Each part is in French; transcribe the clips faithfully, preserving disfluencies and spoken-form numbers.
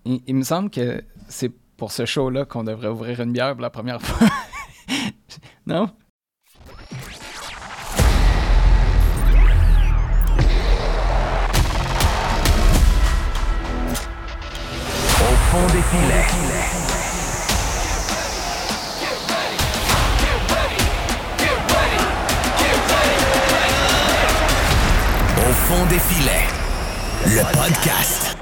il, il me semble que c'est pour ce show-là qu'on devrait ouvrir une bière pour la première fois. Non? Au fond des filets. Au fond des filets. Le podcast.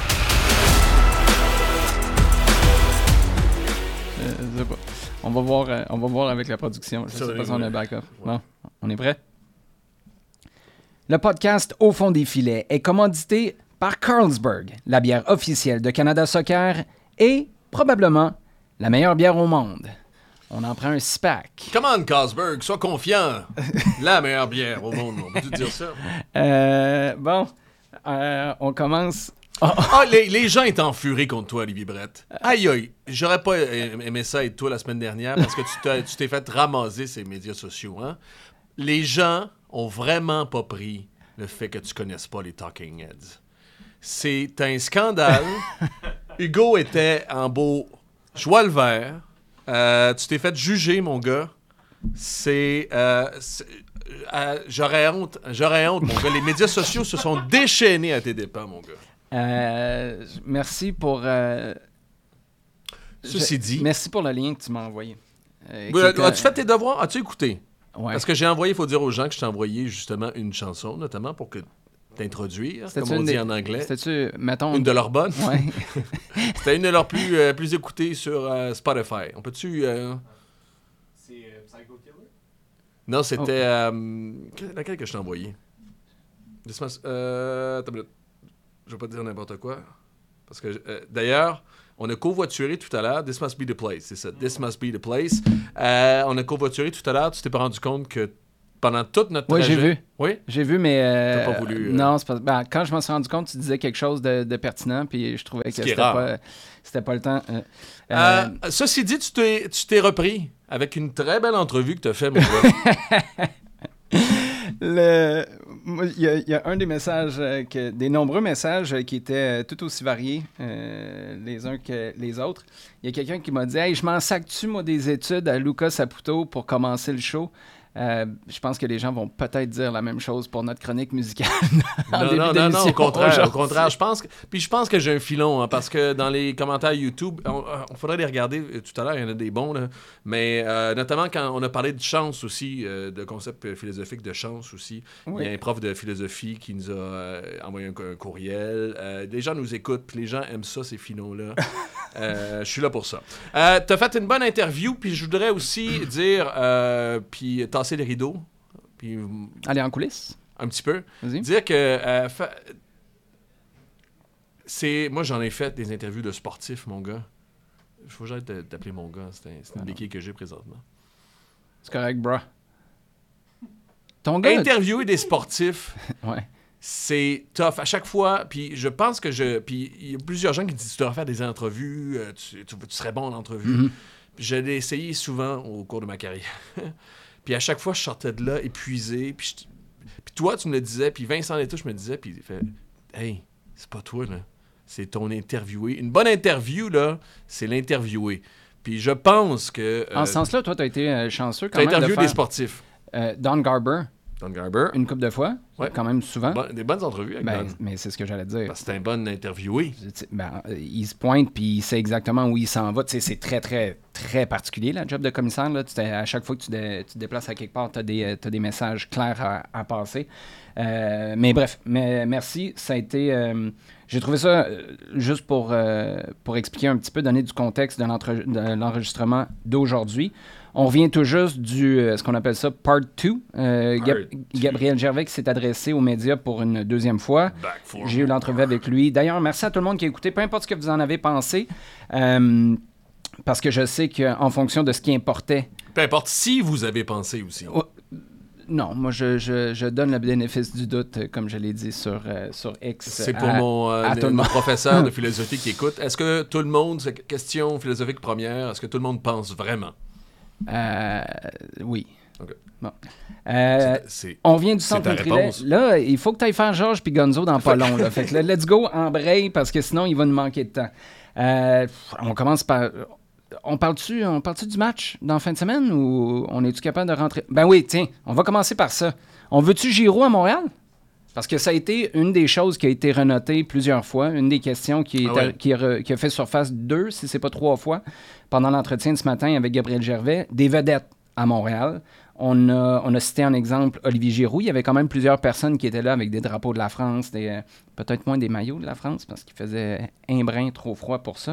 Euh, je sais pas. On va voir, euh, on va voir avec la production. Je sais pas si on a un backup. Bon, on est prêt? Le podcast Au fond des filets est commandité par Carlsberg, la bière officielle de Canada Soccer et probablement la meilleure bière au monde. On en prend un six-pack. Come on, Carlsberg, sois confiant. La meilleure bière au monde, on peut-tu dire ça? Euh, bon, euh, on commence... Oh. Ah, les, les gens étaient enfurés contre toi, Olivier Brett. Aïe, aïe, j'aurais pas aimé ça être toi la semaine dernière parce que tu, t'as, tu t'es fait ramasser ces médias sociaux. Hein? Les gens ont vraiment pas pris le fait que tu connaisses pas les Talking Heads. C'est un scandale. Hugo était en beau joie le vert. Euh, tu t'es fait juger, mon gars. C'est... Euh, c'est euh, j'aurais honte, j'aurais honte, mon gars. Les médias sociaux se sont déchaînés à tes dépens, mon gars. Euh, merci pour... Euh, Ceci je, dit... Merci pour le lien que tu m'as envoyé. Euh, oui, était... As-tu fait tes devoirs? As-tu écouté? Ouais. Parce que j'ai envoyé, il faut dire aux gens que je t'ai envoyé justement une chanson, notamment pour que t'introduire, c'était comme on dit des... en anglais. C'était-tu, mettons... Une de leurs bonnes? Ouais. C'était une de leurs plus, euh, plus écoutées sur euh, Spotify. On peut-tu... Euh... C'est euh, Psycho Killer? Non, c'était... Oh. Euh... Laquelle que je t'ai envoyé? Euh... Attends une minute. Je vais pas te dire n'importe quoi. Parce que, euh, d'ailleurs, on a covoituré tout à l'heure. This must be the place. C'est ça. This must be the place. Euh, on a covoituré tout à l'heure. Tu t'es pas rendu compte que pendant toute notre oui, trajet... j'ai vu. Oui? J'ai vu, mais... Euh, T'as pas voulu... Euh... Non, c'est pas... Ben, quand je m'en suis rendu compte, tu disais quelque chose de, de pertinent, puis je trouvais que Ce c'était pas, c'était pas le temps. Euh, euh, euh... Ceci dit, tu t'es, tu t'es repris avec une très belle entrevue que tu as fait, mon gars. Le... Il, y a, il y a un des messages, euh, que, des nombreux messages euh, qui étaient euh, tout aussi variés euh, les uns que les autres. Il y a quelqu'un qui m'a dit « Hey, je m'en sac-tu, moi, des études à Luca Saputo pour commencer le show? » Euh, je pense que les gens vont peut-être dire la même chose pour notre chronique musicale. non, non, non, non, au contraire, au contraire. Je pense que, puis je pense que j'ai un filon, hein, parce que dans les commentaires YouTube, on, on faudrait les regarder. Tout à l'heure, il y en a des bons, là, mais euh, notamment quand on a parlé de chance aussi, euh, de concept philosophique de chance aussi. Oui. Il y a un prof de philosophie qui nous a euh, envoyé un, un courriel. Euh, les gens nous écoutent, puis les gens aiment ça, ces filons-là. euh, je suis là pour ça. Euh, tu as fait une bonne interview, puis je voudrais aussi dire, euh, puis tasser les rideaux. Puis, aller en coulisses. Un petit peu. Vas-y. Dire que... Euh, fa... c'est... Moi, j'en ai fait des interviews de sportifs, mon gars. Il faut que j'arrête d'appeler mon gars. C'est, un... c'est une béquille que j'ai présentement. C'est correct, bro. Ton gars... Interviewer des sportifs, ouais. C'est tough. À chaque fois, puis je pense que je... Puis il y a plusieurs gens qui disent, tu devrais faire des entrevues, euh, tu, tu, tu serais bon en entrevue. Mm-hmm. Je l'ai essayé souvent au cours de ma carrière. Puis à chaque fois, je sortais de là épuisé. Puis, je... puis toi, tu me le disais. Puis Vincent Létouche me disait. Puis il fait « Hey, c'est pas toi, là. C'est ton interviewé. » Une bonne interview, là, c'est l'interviewé. Puis je pense que... Euh, en ce sens-là, toi, tu as été euh, chanceux quand même de interviewé faire... des sportifs. Euh, Don Garber. Don Garber. Une couple de fois. Ouais. Quand même souvent. Bon, des bonnes entrevues avec ben, Don. Mais c'est ce que j'allais dire. Parce que c'est un bon interviewé. Ben, il se pointe puis il sait exactement où il s'en va. Tu sais, c'est très, très, très particulier, la job de commissaire. Là. Tu à chaque fois que tu, dé, tu te déplaces à quelque part, tu as des, t'as des messages clairs à, à passer. Euh, mais bref, mais, merci. Ça a été... Euh, j'ai trouvé ça, euh, juste pour, euh, pour expliquer un petit peu, donner du contexte de, de l'enregistrement d'aujourd'hui. On revient tout juste du, euh, ce qu'on appelle ça, part deux. Euh, Gab- Gabriel Gervais qui s'est adressé aux médias pour une deuxième fois. J'ai eu l'entrevue avec lui. D'ailleurs, merci à tout le monde qui a écouté, peu importe ce que vous en avez pensé, euh, parce que je sais qu'en fonction de ce qui importait... Peu importe si vous avez pensé aussi. Oh, non, moi, je, je, je donne le bénéfice du doute, comme je l'ai dit sur, euh, sur X. C'est pour à, mon, euh, à le, mon professeur de philosophie qui écoute. Est-ce que tout le monde, c'est question philosophique première, est-ce que tout le monde pense vraiment? Euh, oui. OK. Bon. Euh, C'est- c'est- on vient du c'est centre ta Nutrilait. réponse. Là, il faut que tu ailles faire Georges puis Gonzo dans pas long. Là. Fait que là, let's go, embraye, parce que sinon, il va nous manquer de temps. Euh, on commence par... On parle-tu, on parle-tu du match dans la fin de semaine ou on est-tu capable de rentrer? Ben oui, tiens, on va commencer par ça. On veut-tu Giroud à Montréal? Parce que ça a été une des choses qui a été renotée plusieurs fois, une des questions qui, est Ah ouais. à- qui, a, re- qui a fait surface deux, si c'est pas trois fois, pendant l'entretien de ce matin avec Gabriel Gervais, des vedettes à Montréal. On a, on a cité en exemple Olivier Giroud. Il y avait quand même plusieurs personnes qui étaient là avec des drapeaux de la France, des, euh, peut-être moins des maillots de la France, parce qu'il faisait un brin trop froid pour ça.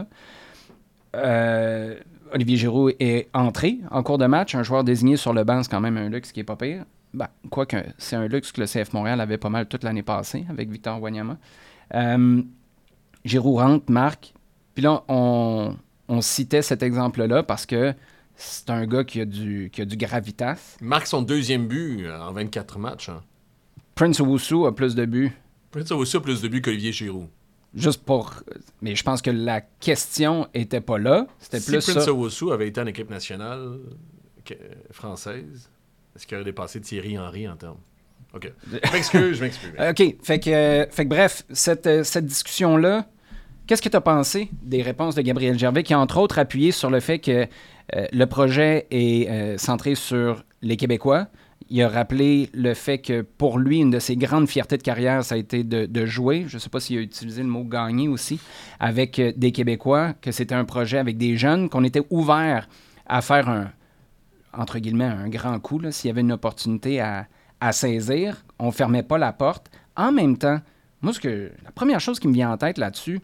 Euh, Olivier Giroud est entré en cours de match. Un joueur désigné sur le banc, c'est quand même un luxe qui n'est pas pire. Ben, quoique, c'est un luxe que le C F Montréal avait pas mal toute l'année passée avec Victor Wanyama. Euh, Giroud rentre, marque. Puis là, on, on citait cet exemple-là parce que c'est un gars qui a du, qui a du gravitas. Il marque son deuxième but euh, en vingt-quatre matchs. Hein. Prince Owusu a plus de buts. Prince Owusu a plus de buts qu'Olivier Giroud. Juste pour... Mais je pense que la question était pas là. C'était Si plus Prince ça. Owusu avait été en équipe nationale que- française, est-ce qu'il aurait dépassé Thierry Henry en termes? OK. Je m'excuse, je m'excuse. OK. Fait que, euh, fait que bref, cette, euh, cette discussion-là, qu'est-ce que tu as pensé des réponses de Gabriel Gervais qui a entre autres appuyé sur le fait que euh, le projet est euh, centré sur les Québécois? Il a rappelé le fait que pour lui, une de ses grandes fiertés de carrière, ça a été de, de jouer. Je ne sais pas s'il a utilisé le mot gagner aussi, avec euh, des Québécois, que c'était un projet avec des jeunes, qu'on était ouvert à faire un, entre guillemets, un grand coup, là, s'il y avait une opportunité à, à saisir. On ne fermait pas la porte. En même temps, moi, ce que, la première chose qui me vient en tête là-dessus,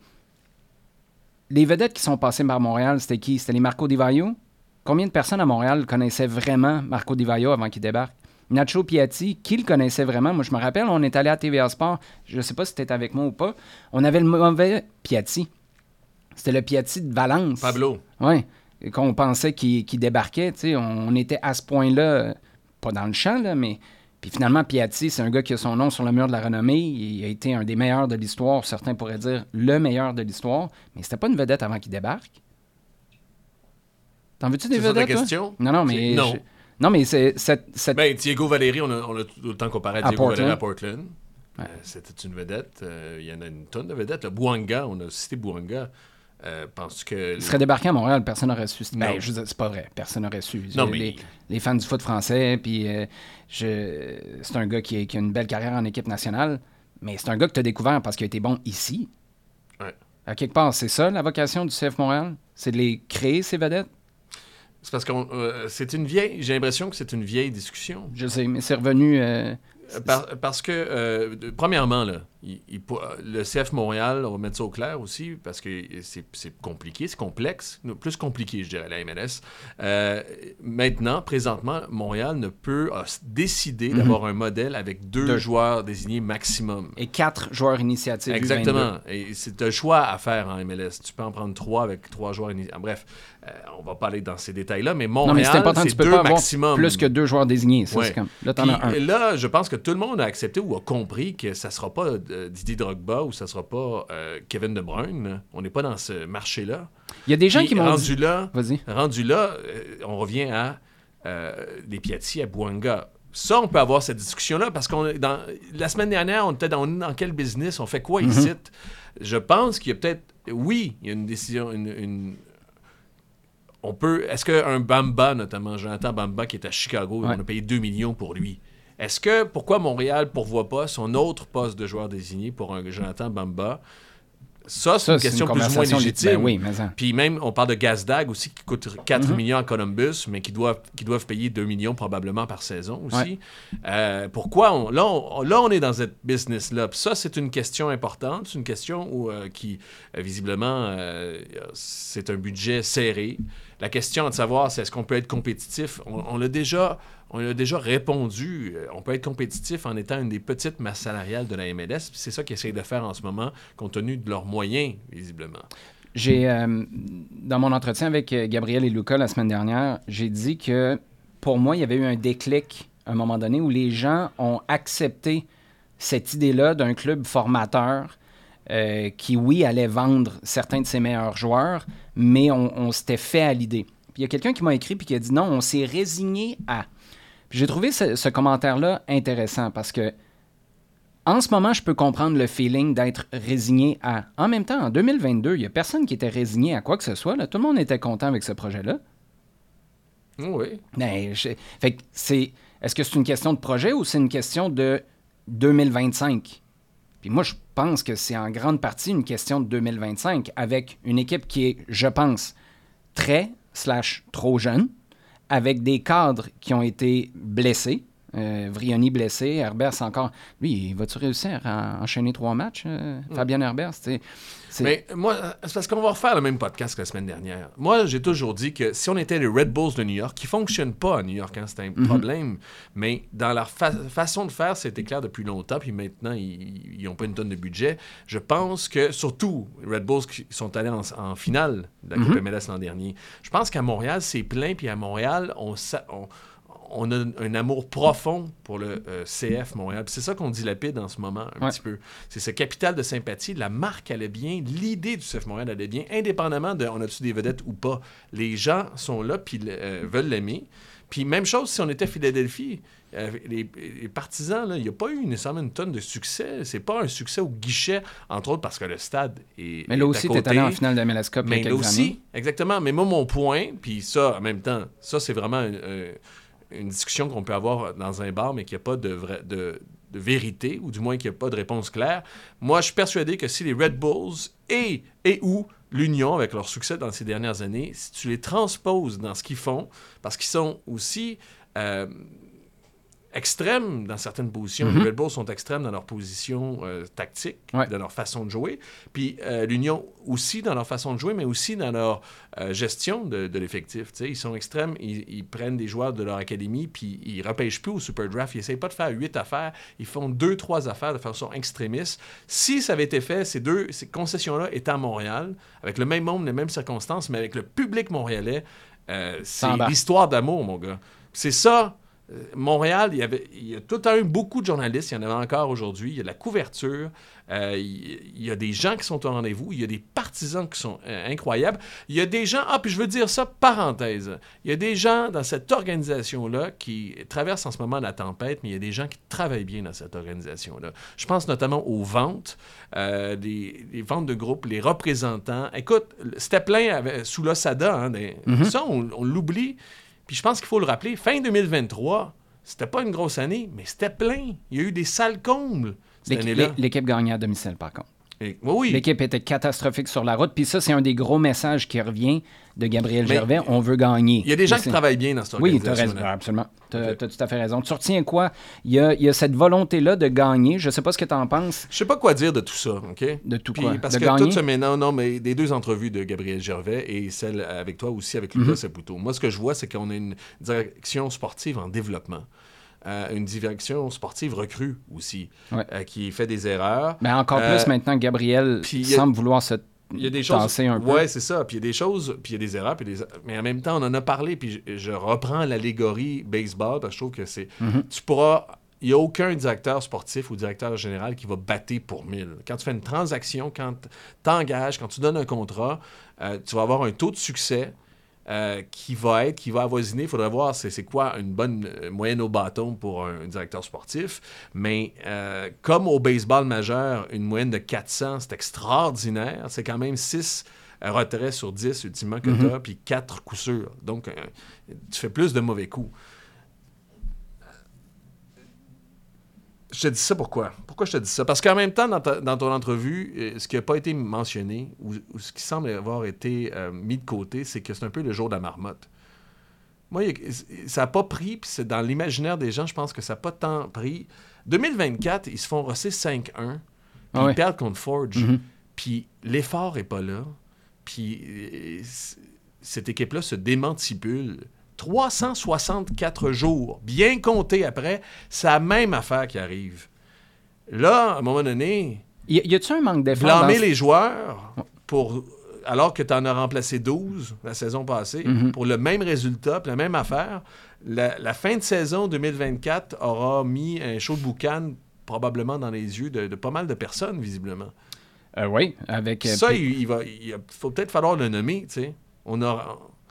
les vedettes qui sont passées par Montréal, c'était qui? C'était les Marco Di Vaio? Combien de personnes à Montréal connaissaient vraiment Marco Di Vaio avant qu'il débarque? Nacho Piatti, qui le connaissait vraiment? Moi, je me rappelle, on est allé à T V A Sport. Je ne sais pas si tu étais avec moi ou pas. On avait le mauvais Piatti. C'était le Piatti de Valence. Pablo. Oui, qu'on pensait qu'il, qu'il débarquait. tu sais, On, on était à ce point-là, euh, pas dans le champ, là, mais... Puis finalement, Piatti, c'est un gars qui a son nom sur le mur de la renommée. Il a été un des meilleurs de l'histoire. Certains pourraient dire le meilleur de l'histoire. Mais c'était pas une vedette avant qu'il débarque. T'en veux-tu des C'est ça ta vedettes, toi? question? Non, non, mais... C'est- non. je- Non, mais c'est... cette- cette- Ben, Diego Valeri, on a, on a tout le temps comparé à À Diego Valeri Portland. à Portland. Euh, c'était une vedette. Euh, Il y en a une tonne de vedettes. Le Bouanga, on a cité Bouanga. Euh, Penses-tu que... Il serait débarqué à Montréal, personne n'aurait su. Ben, Non. je veux dire, c'est pas vrai. Personne n'aurait su. Non, les, mais- les, les fans du foot français, puis euh, je... c'est un gars qui a, qui a une belle carrière en équipe nationale, mais c'est un gars que tu as découvert parce qu'il a été bon ici. Ouais. À quelque part, c'est ça la vocation du C F Montréal? C'est de les créer, ces vedettes? C'est parce que c'est une vieille... J'ai l'impression que c'est une vieille discussion. Je sais, mais c'est revenu... euh, Euh, par- parce que, euh, de- premièrement, là, il- il pour- euh, le C F Montréal, on va mettre ça au clair aussi, parce que c'est c'est compliqué, c'est complexe, non, plus compliqué, je dirais, la M L S. Euh, maintenant, présentement, Montréal ne peut a décider Mhm. d'avoir un modèle avec deux, Deux. joueurs désignés maximum. et quatre joueurs initiatives. Exactement. Et c'est un choix à faire en M L S. Tu peux en prendre trois avec trois joueurs initiatifs. Bref, euh, on va pas aller dans ces détails-là, mais Montréal, Non, mais c'est important, c'est tu peux deux pas avoir maximum. plus que deux joueurs désignés. Ça, Ouais. c'est comme... Là, t'en Puis, as un. là, je pense que tout le monde a accepté ou a compris que ça sera pas euh, Didier Drogba ou ça sera pas euh, Kevin De Bruyne. On n'est pas dans ce marché-là. Il y a des gens Puis, qui m'ont rendu dit... là, Vas-y. rendu là, euh, on revient à euh, les Piatti à Bouanga. Ça, on peut avoir cette discussion-là parce qu'on est dans la semaine dernière, on était dans, dans quel business, on fait quoi Mm-hmm. ici? Je pense qu'il y a peut-être, oui, il y a une décision, une, une- on peut, est-ce qu'un Bamba, notamment Jonathan Bamba qui est à Chicago, Ouais. on a payé deux millions pour lui. Est-ce que, pourquoi Montréal pourvoit pas son autre poste de joueur désigné pour un Jonathan Bamba? Ça, c'est Ça, une question plus ou moins conversation lég- légitime. Ben oui, mais ça. Puis même, on parle de Gazdag aussi, qui coûte quatre Mhm. millions à Columbus, mais qui doivent, qui doivent payer deux millions probablement par saison aussi. Ouais. Euh, pourquoi? On, là, on, là, on est dans cette business-là. Puis ça, c'est une question importante. C'est une question où, euh, qui, euh, visiblement, euh, c'est un budget serré. La question de savoir, c'est est-ce qu'on peut être compétitif? On, on l'a déjà... On a déjà répondu, euh, on peut être compétitif en étant une des petites masses salariales de la M L S. Puis c'est ça qu'ils essayent de faire en ce moment, compte tenu de leurs moyens, visiblement. J'ai, euh, dans mon entretien avec euh, Gabriel et Luca la semaine dernière, j'ai dit que pour moi, il y avait eu un déclic à un moment donné où les gens ont accepté cette idée-là d'un club formateur euh, qui, oui, allait vendre certains de ses meilleurs joueurs, mais on, on s'était fait à l'idée. Puis il y a quelqu'un qui m'a écrit puis qui a dit non, on s'est résigné à... Puis j'ai trouvé ce, ce commentaire-là intéressant parce que en ce moment, je peux comprendre le feeling d'être résigné à... En même temps, en deux mille vingt-deux, il n'y a personne qui était résigné à quoi que ce soit. Là. Tout le monde était content avec ce projet-là. Oui. Ben, je... Fait que c'est... Est-ce que c'est une question de projet ou c'est une question de deux mille vingt-cinq? Puis moi, je pense que c'est en grande partie une question de deux mille vingt-cinq avec une équipe qui est, je pense, très slash trop jeune, avec des cadres qui ont été blessés. Euh, Vrioni blessé, Herbers encore. Lui, va-tu réussir à enchaîner trois matchs, euh, mm. Fabien Herbers? C'est... Mais moi, c'est parce qu'on va refaire le même podcast que la semaine dernière. Moi, j'ai toujours dit que si on était les Red Bulls de New York, qui ne fonctionnent pas à New York, hein, c'est un mm-hmm. problème, mais dans leur fa- façon de faire, c'était clair depuis longtemps, puis maintenant, ils n'ont pas une tonne de budget. Je pense que, surtout, les Red Bulls qui sont allés en, en finale de la Coupe mm-hmm. M L S l'an dernier, je pense qu'à Montréal, c'est plein, puis à Montréal, on... on on a un amour profond pour le euh, C F Montréal. Puis c'est ça qu'on dilapide en ce moment un ouais. petit peu. C'est ce capital de sympathie. La marque allait bien, l'idée du C F Montréal allait bien, indépendamment de on a-tu des vedettes ou pas. Les gens sont là puis euh, veulent l'aimer. Puis même chose si on était Philadelphie. Euh, les, les partisans, il n'y a pas eu nécessairement une tonne de succès. C'est pas un succès au guichet, entre autres parce que le stade est Mais là aussi, tu es allé en finale de M L S Cup il y a quelques Mais là aussi, années. Exactement. Mais moi, mon point, puis ça, en même temps, ça, c'est vraiment... Euh, une discussion qu'on peut avoir dans un bar, mais qu'il n'y a pas de, vrai, de, de vérité, ou du moins qu'il n'y a pas de réponse claire. Moi, je suis persuadé que si les Red Bulls et, et ou l'Union, avec leur succès dans ces dernières années, si tu les transposes dans ce qu'ils font, parce qu'ils sont aussi euh, extrêmes dans certaines positions. Mm-hmm. Les Red Bulls sont extrêmes dans leur position euh, tactique, ouais. dans leur façon de jouer. Puis euh, l'Union aussi dans leur façon de jouer, mais aussi dans leur euh, gestion de, de l'effectif. T'sais, ils sont extrêmes, ils, ils prennent des joueurs de leur académie, puis ils ne repêchent plus au Super Draft. Ils n'essayent pas de faire huit affaires. Ils font deux, trois affaires de façon extrémiste. Si ça avait été fait, ces deux ces concessions-là étaient à Montréal, avec le même monde, les mêmes circonstances, mais avec le public montréalais, euh, c'est l'histoire d'amour, mon gars. C'est ça... Montréal, il y, avait, il y a tout le temps eu beaucoup de journalistes, il y en avait encore aujourd'hui, il y a de la couverture, euh, il, il y a des gens qui sont au rendez-vous, il y a des partisans qui sont euh, incroyables, il y a des gens, ah puis je veux dire ça, parenthèse, il y a des gens dans cette organisation-là qui traversent en ce moment la tempête, mais il y a des gens qui travaillent bien dans cette organisation-là. Je pense notamment aux ventes, euh, les, les ventes de groupe, les représentants. Écoute, c'était plein avec, sous l'Osada, hein, des, mm-hmm. ça on, on l'oublie. Puis je pense qu'il faut le rappeler, fin deux mille vingt-trois, c'était pas une grosse année, mais c'était plein. Il y a eu des salles combles cette L'équ- année-là. L'équipe gagnait à domicile, par contre. Et, oui, oui. L'équipe était catastrophique sur la route. Puis ça, c'est un des gros messages qui revient de Gabriel mais, Gervais. On veut gagner. Il y a des gens mais qui c'est... travaillent bien dans cette organisation. Oui, tu as raison. Absolument. Tu as tout à fait raison. Tu retiens quoi? Il y a, il y a cette volonté-là de gagner. Je ne sais pas ce que tu en penses. Je sais pas quoi dire de tout ça, OK? De tout Puis, quoi? Parce de que gagner? tout ce non, non, mais des deux entrevues de Gabriel Gervais et celle avec toi aussi, avec Lucas mm-hmm. Saputo. Moi, ce que je vois, c'est qu'on a une direction sportive en développement. Euh, une direction sportive recrue aussi, ouais. euh, qui fait des erreurs. Mais encore euh, plus maintenant, Gabriel semble a, vouloir se il y a des tasser choses, un peu. Oui, c'est ça. Puis il y a des choses, puis il y a des erreurs, puis des, mais en même temps, on en a parlé, puis je, je reprends l'allégorie baseball, parce que je trouve que c'est... Mm-hmm. Tu pourras... Il n'y a aucun directeur sportif ou directeur général qui va battre pour mille. Quand tu fais une transaction, quand tu t'engages, quand tu donnes un contrat, euh, tu vas avoir un taux de succès Euh, qui va être, qui va avoisiner, il faudrait voir c'est, c'est quoi une bonne euh, moyenne au bâton pour un, un directeur sportif, mais euh, comme au baseball majeur, une moyenne de quatre cents, c'est extraordinaire, c'est quand même six euh, retraits sur dix ultimement que mm-hmm. tu as, puis quatre coups sûrs, donc euh, tu fais plus de mauvais coups. Je te dis ça pourquoi? Pourquoi je te dis ça? Parce qu'en même temps, dans, ta, dans ton entrevue, euh, ce qui n'a pas été mentionné, ou, ou ce qui semble avoir été euh, mis de côté, c'est que c'est un peu le jour de la marmotte. Moi, il, ça n'a pas pris, puis c'est dans l'imaginaire des gens, je pense que ça n'a pas tant pris. deux mille vingt-quatre, ils se font rosser cinq un, puis ah ouais. ils perdent contre Forge, mm-hmm. puis l'effort n'est pas là, puis euh, cette équipe-là se démantibule. trois cent soixante-quatre jours, bien compté après, c'est la même affaire qui arrive. Là, à un moment donné... Y, y a-t-il un manque d'effort? Blâmer dans... les joueurs, pour, alors que tu en as remplacé douze la saison passée, mm-hmm. pour le même résultat, puis la même affaire. La, la fin de saison deux mille vingt-quatre aura mis un chaud de boucan probablement dans les yeux de, de pas mal de personnes, visiblement. Euh, oui, avec... Ça, euh, il, il, va, il faut peut-être falloir le nommer, tu sais. On a...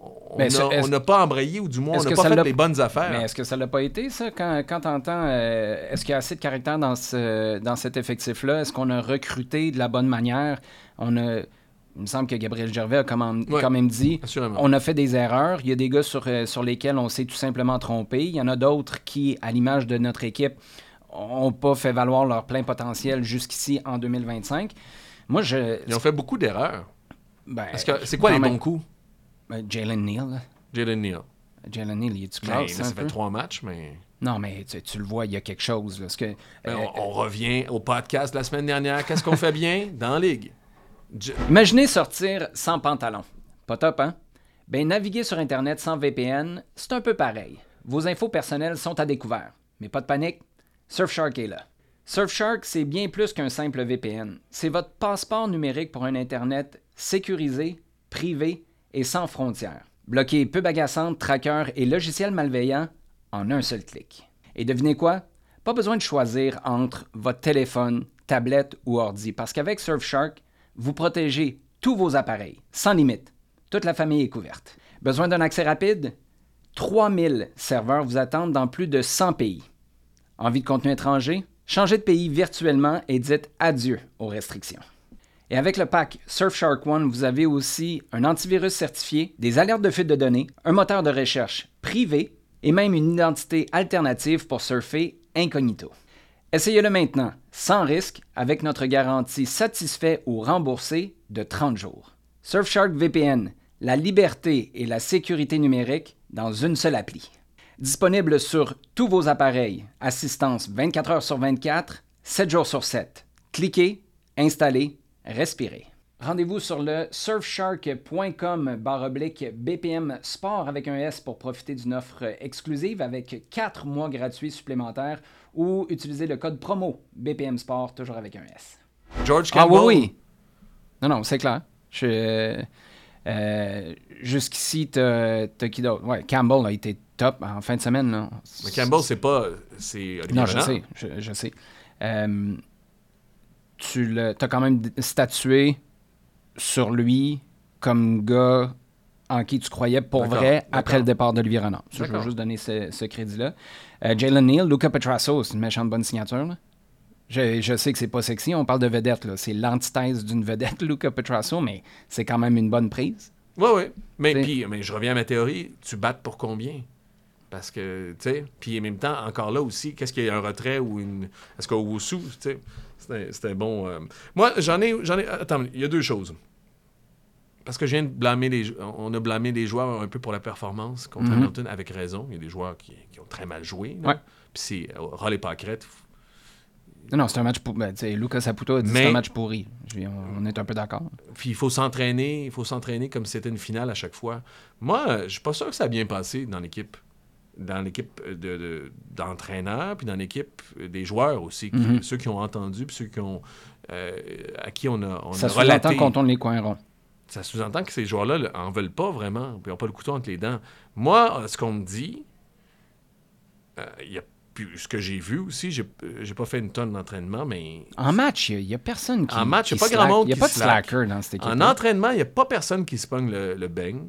on n'a pas embrayé, ou du moins, on n'a pas fait les bonnes affaires. Mais est-ce que ça l'a pas été, ça, quand, quand tu entends... Euh, est-ce qu'il y a assez de caractère dans, ce, dans cet effectif-là? Est-ce qu'on a recruté de la bonne manière? On a... Il me semble que Gabriel Gervais a quand même, ouais, quand même dit on a fait des erreurs. Il y a des gars sur, euh, sur lesquels on s'est tout simplement trompé. Il y en a d'autres qui, à l'image de notre équipe, n'ont pas fait valoir leur plein potentiel jusqu'ici en deux mille vingt-cinq. Moi, je... Ils ont fait beaucoup d'erreurs. Ben, que, c'est quoi les même... bons coups? Ben, Jalen Neal. Jalen Neal. Jalen Neal, il est-tu classe? Ça fait trois matchs, mais... Non, mais tu, tu le vois, il y a quelque chose. Là, parce que, euh, on, on revient au podcast de la semaine dernière. Qu'est-ce qu'on fait bien dans la Ligue? Je... Imaginez sortir sans pantalon. Pas top, hein? Ben, naviguer sur Internet sans V P N, c'est un peu pareil. Vos infos personnelles sont à découvert. Mais pas de panique, Surfshark est là. Surfshark, c'est bien plus qu'un simple V P N. C'est votre passeport numérique pour un Internet sécurisé, privé et sans frontières. Bloquez pubs agaçantes, trackers et logiciels malveillants en un seul clic. Et devinez quoi? Pas besoin de choisir entre votre téléphone, tablette ou ordi, parce qu'avec Surfshark, vous protégez tous vos appareils, sans limite. Toute la famille est couverte. Besoin d'un accès rapide? trois mille serveurs vous attendent dans plus de cent pays. Envie de contenu étranger? Changez de pays virtuellement et dites adieu aux restrictions. Et avec le pack Surfshark One, vous avez aussi un antivirus certifié, des alertes de fuite de données, un moteur de recherche privé et même une identité alternative pour surfer incognito. Essayez-le maintenant, sans risque, avec notre garantie satisfait ou remboursé de trente jours. Surfshark V P N, la liberté et la sécurité numérique dans une seule appli. Disponible sur tous vos appareils, assistance vingt-quatre heures sur vingt-quatre, sept jours sur sept. Cliquez, installez, respirez. Rendez-vous sur le surfshark.com barre oblique BPM Sport avec un S pour profiter d'une offre exclusive avec quatre mois gratuits supplémentaires ou utiliser le code promo B P M Sport, toujours avec un S. George Campbell. Ah oui, oui. Non, non, c'est clair. Je, euh, euh, jusqu'ici, t'as, t'as qui d'autre? Ouais, Campbell a été top en fin de semaine. Là. Mais Campbell, c'est pas... C'est non, je sais, je, je sais. Euh, tu le, t'as quand même statué sur lui comme gars en qui tu croyais pour d'accord, vrai d'accord. après le départ d'Olivier Renard. Ça, je veux juste donner ce, ce crédit-là. Euh, Jalen Neal, Luca Petrasso, c'est une méchante bonne signature. Là. Je, je sais que c'est pas sexy, on parle de vedette. Là. C'est l'antithèse d'une vedette, Luca Petrasso, mais c'est quand même une bonne prise. Oui, oui. Mais, puis, mais je reviens à ma théorie. Tu battes pour combien? Parce que, tu sais, puis en même temps, encore là aussi, qu'est-ce qu'il y a un retrait ou une... Est-ce qu'au Wushu, tu sais, c'était, c'était bon... Euh... Moi, j'en ai, j'en ai... Attends, il y a deux choses. Parce que je viens de blâmer les... On a blâmé les joueurs un peu pour la performance contre mm-hmm. Hamilton, avec raison. Il y a des joueurs qui, qui ont très mal joué. Là. Ouais. Puis c'est... Euh, Ras les pâquerettes. Non, non, c'est un match pour... Ben, Lucas Saputo a dit Mais... c'est un match pourri. Je... On est un peu d'accord. Puis il faut s'entraîner. Il faut s'entraîner comme si c'était une finale à chaque fois. Moi, je suis pas sûr que ça a bien passé dans l'équipe. Dans l'équipe de, de, d'entraîneurs, puis dans l'équipe des joueurs aussi. Qui, mm-hmm. Ceux qui ont entendu, puis ceux qui ont... Euh, à qui on a, on ça a relaté... Ça sous-entend qu'on tourne les coins ronds. Ça sous-entend que ces joueurs-là en veulent pas vraiment, puis n'ont pas le couteau entre les dents. Moi, ce qu'on me dit, euh, y a, puis ce que j'ai vu aussi, j'ai, j'ai pas fait une tonne d'entraînement, mais... En match, il n'y a, a personne qui En match, il n'y a pas slack. grand monde qui slack. Il n'y a pas de slacker dans cette équipe. En entraînement, il n'y a pas personne qui se pogne le, le beigne.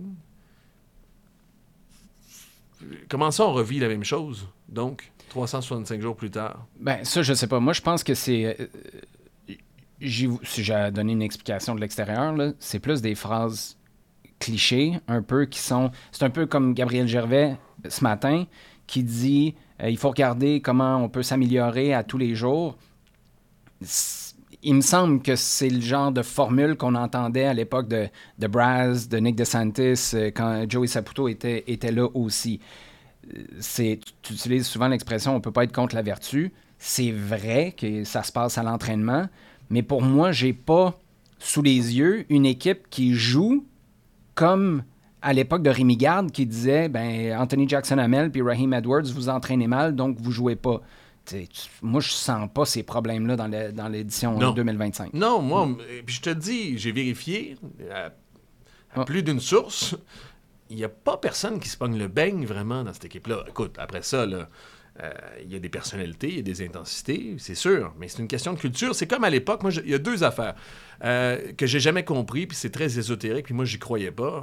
Comment ça, on revit la même chose, donc, trois cent soixante-cinq jours plus tard? Ben ça, je sais pas. Moi, je pense que c'est... Euh, J'ai, si j'ai donné une explication de l'extérieur, là, c'est plus des phrases clichés, un peu qui sont... C'est un peu comme Gabriel Gervais ce matin, qui dit euh, il faut regarder comment on peut s'améliorer à tous les jours. C'est, il me semble que c'est le genre de formule qu'on entendait à l'époque de, de Braz, de Nick DeSantis, euh, quand Joey Saputo était, était là aussi. C'est, tu utilises souvent l'expression « on peut pas être contre la vertu ». C'est vrai que ça se passe à l'entraînement, mais pour moi, j'ai pas sous les yeux une équipe qui joue comme à l'époque de Rémi Garde qui disait ben Anthony Jackson-Hamel puis Raheem Edwards, vous entraînez mal, donc vous jouez pas. Tu, moi, je sens pas ces problèmes-là dans, le, dans l'édition non. deux mille vingt-cinq. Non, moi, mm. puis je te dis, j'ai vérifié à, à oh. plus d'une source, il n'y a pas personne qui se pogne le beigne vraiment dans cette équipe-là. Écoute, après ça, là, euh, il y a des personnalités, il y a des intensités, c'est sûr, mais c'est une question de culture. C'est comme à l'époque, moi, il y a deux affaires euh, que j'ai jamais compris, puis c'est très ésotérique, puis moi, j'y croyais pas.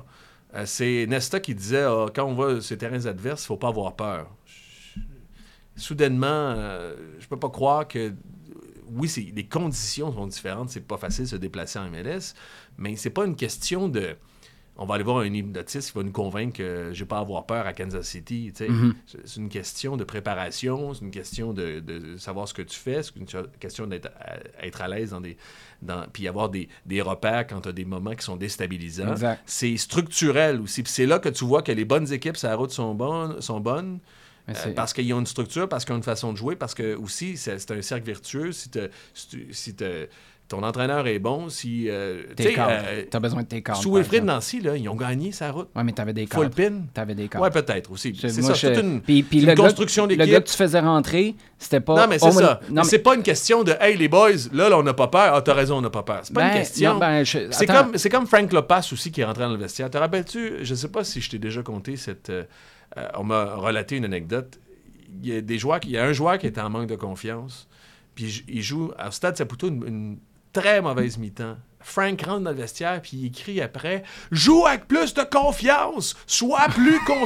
Euh, c'est Nesta qui disait ah, quand on va sur les terrains adverses, il ne faut pas avoir peur. Je... Soudainement, euh, je peux pas croire que. Oui, c'est... les conditions sont différentes, c'est pas facile de se déplacer en M L S, mais c'est pas une question de. On va aller voir un hypnotiste qui va nous convaincre que je n'ai pas à avoir peur à Kansas City. Mm-hmm. C'est une question de préparation, c'est une question de, de savoir ce que tu fais, c'est une question d'être à, être à l'aise dans des. Dans, puis avoir des, des repères quand tu as des moments qui sont déstabilisants. Exact. C'est structurel aussi. Puis c'est là que tu vois que les bonnes équipes sur la route sont bonnes. Sont bonnes euh, parce qu'ils ont une structure, parce qu'ils ont une façon de jouer, parce que aussi, c'est, c'est un cercle vertueux. Si, si, tu, si ton entraîneur est bon, si... Euh, tu euh, as besoin de tes cadres. Sous Wilfrid Nancy, là, ils ont gagné sa route. Oui, mais tu avais des cadres. Full pin. Tu avais des cadres. Oui, peut-être aussi. Je, c'est moi, ça, je... toute une, puis, puis une le construction gars, d'équipe. Le gars que tu faisais rentrer, c'était pas... Non, mais c'est oh, ça. Non, mais... c'est pas une question de « Hey, les boys, là, là on n'a pas peur. Ah, t'as raison, on n'a pas peur. » C'est pas ben, une question. Non, ben, je... c'est, comme, c'est comme Frank Lopas aussi qui est rentré dans le vestiaire. Te rappelles-tu, je sais pas si je t'ai déjà conté cette... Euh, on m'a relaté une anecdote. Il y a des joueurs, il y a un joueur qui était en manque de confiance, puis il joue au Stade Saputo une, une très mauvaise mi-temps. Frank rentre dans le vestiaire, puis il crie après « Joue avec plus de confiance! Sois plus confiant! »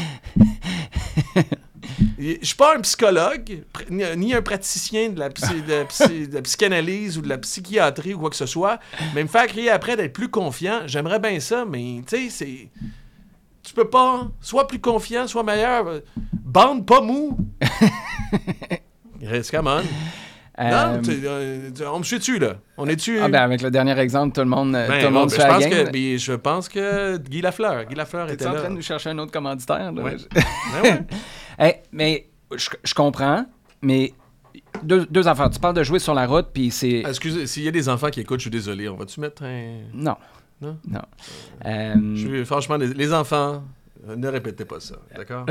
Je suis pas un psychologue, ni un praticien de la, psy, de, psy, de la psychanalyse ou de la psychiatrie ou quoi que ce soit, mais me faire crier après d'être plus confiant, j'aimerais bien ça, mais tu sais, c'est... Tu peux pas. Sois plus confiant, sois meilleur. Bande pas mou. Reste come on. Euh... Non, euh, on me suit-tu, là? On est-tu... Ah ben avec le dernier exemple, tout le monde, ben, tout le monde ben, se fait je la pense game. Que, mais je pense que Guy Lafleur, Guy Lafleur était là. T'es en train de nous chercher un autre commanditaire, là? Ouais. ben ouais. Hey, mais je, je comprends, mais deux, deux affaires. Tu parles de jouer sur la route, puis c'est... Excusez, s'il y a des enfants qui écoutent, je suis désolé. On va-tu mettre un... Non. Non? Non. Euh... Je suis, franchement, les, les enfants, ne répétez pas ça, d'accord?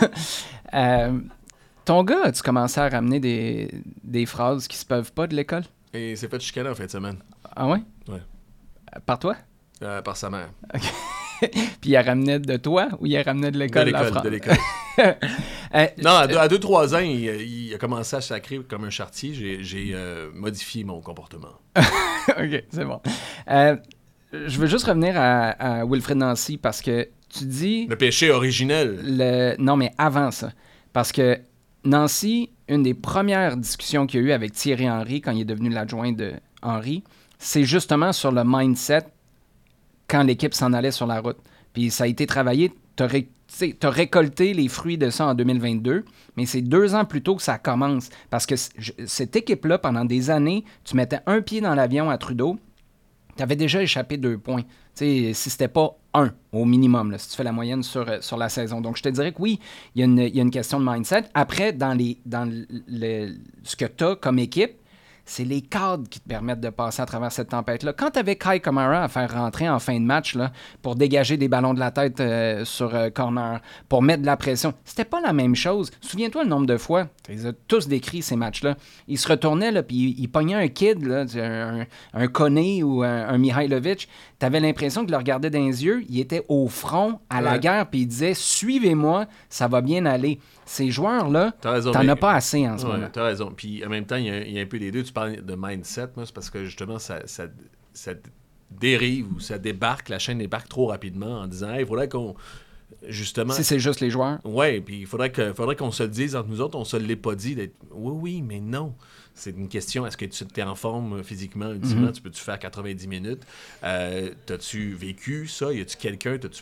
euh, ton gars, as-tu commencé à ramener des, des phrases qui se peuvent pas de l'école? Et il s'est fait chicaner en fin de semaine. Ah ouais? Ouais. Par toi? Euh, par sa mère. OK. Puis il a ramené de toi ou il a ramené de l'école? De l'école, la phrase? de l'école. euh, non, à deux, à deux, trois ans, il, il a commencé à sacrer comme un charretier. J'ai, j'ai euh, modifié mon comportement. OK, c'est bon. Euh, je veux juste revenir à, à Wilfrid Nancy parce que tu dis... Le péché originel. Le... Non, mais avant ça. Parce que Nancy, une des premières discussions qu'il y a eu avec Thierry Henry quand il est devenu l'adjoint de Henry, c'est justement sur le mindset quand l'équipe s'en allait sur la route. Puis ça a été travaillé. Tu as récolté les fruits de ça en deux mille vingt-deux, mais c'est deux ans plus tôt que ça commence. Parce que c- cette équipe-là, pendant des années, tu mettais un pied dans l'avion à Trudeau, tu avais déjà échappé deux points. T'sais, si c'était pas un au minimum, là, si tu fais la moyenne sur, sur la saison. Donc, je te dirais que oui, il y, y a une question de mindset. Après, dans, les, dans le, le, ce que tu as comme équipe, c'est les cadres qui te permettent de passer à travers cette tempête-là. Quand tu avais Kai Kamara à faire rentrer en fin de match là, pour dégager des ballons de la tête euh, sur euh, corner, pour mettre de la pression, c'était pas la même chose. Souviens-toi le nombre de fois, tu les as tous décrits ces matchs-là. Ils se retournaient, là, puis ils, ils pognaient un kid, là, un, un Koné ou un, un Mihailovic. Tu avais l'impression que le regardait dans les yeux, il était au front à ouais. la guerre, puis il disait « Suivez-moi, ça va bien aller ». Ces joueurs-là, raison, t'en mais... as pas assez en ce ouais, moment. T'as raison. Puis en même temps, il y, y a un peu des deux. Tu parles de mindset, moi, c'est parce que justement, ça, ça, ça dérive ou ça débarque, la chaîne débarque trop rapidement en disant hey, il faudrait qu'on. Justement. Si c'est juste les joueurs. Oui, puis il faudrait, que, faudrait qu'on se le dise entre nous autres, on se l'est pas dit d'être. Oui, oui, mais non. C'est une question, est-ce que tu es en forme physiquement, ultimement? Mm-hmm. Tu peux-tu faire quatre-vingt-dix minutes? Euh, t'as-tu vécu ça? Y a-tu quelqu'un? T'as-tu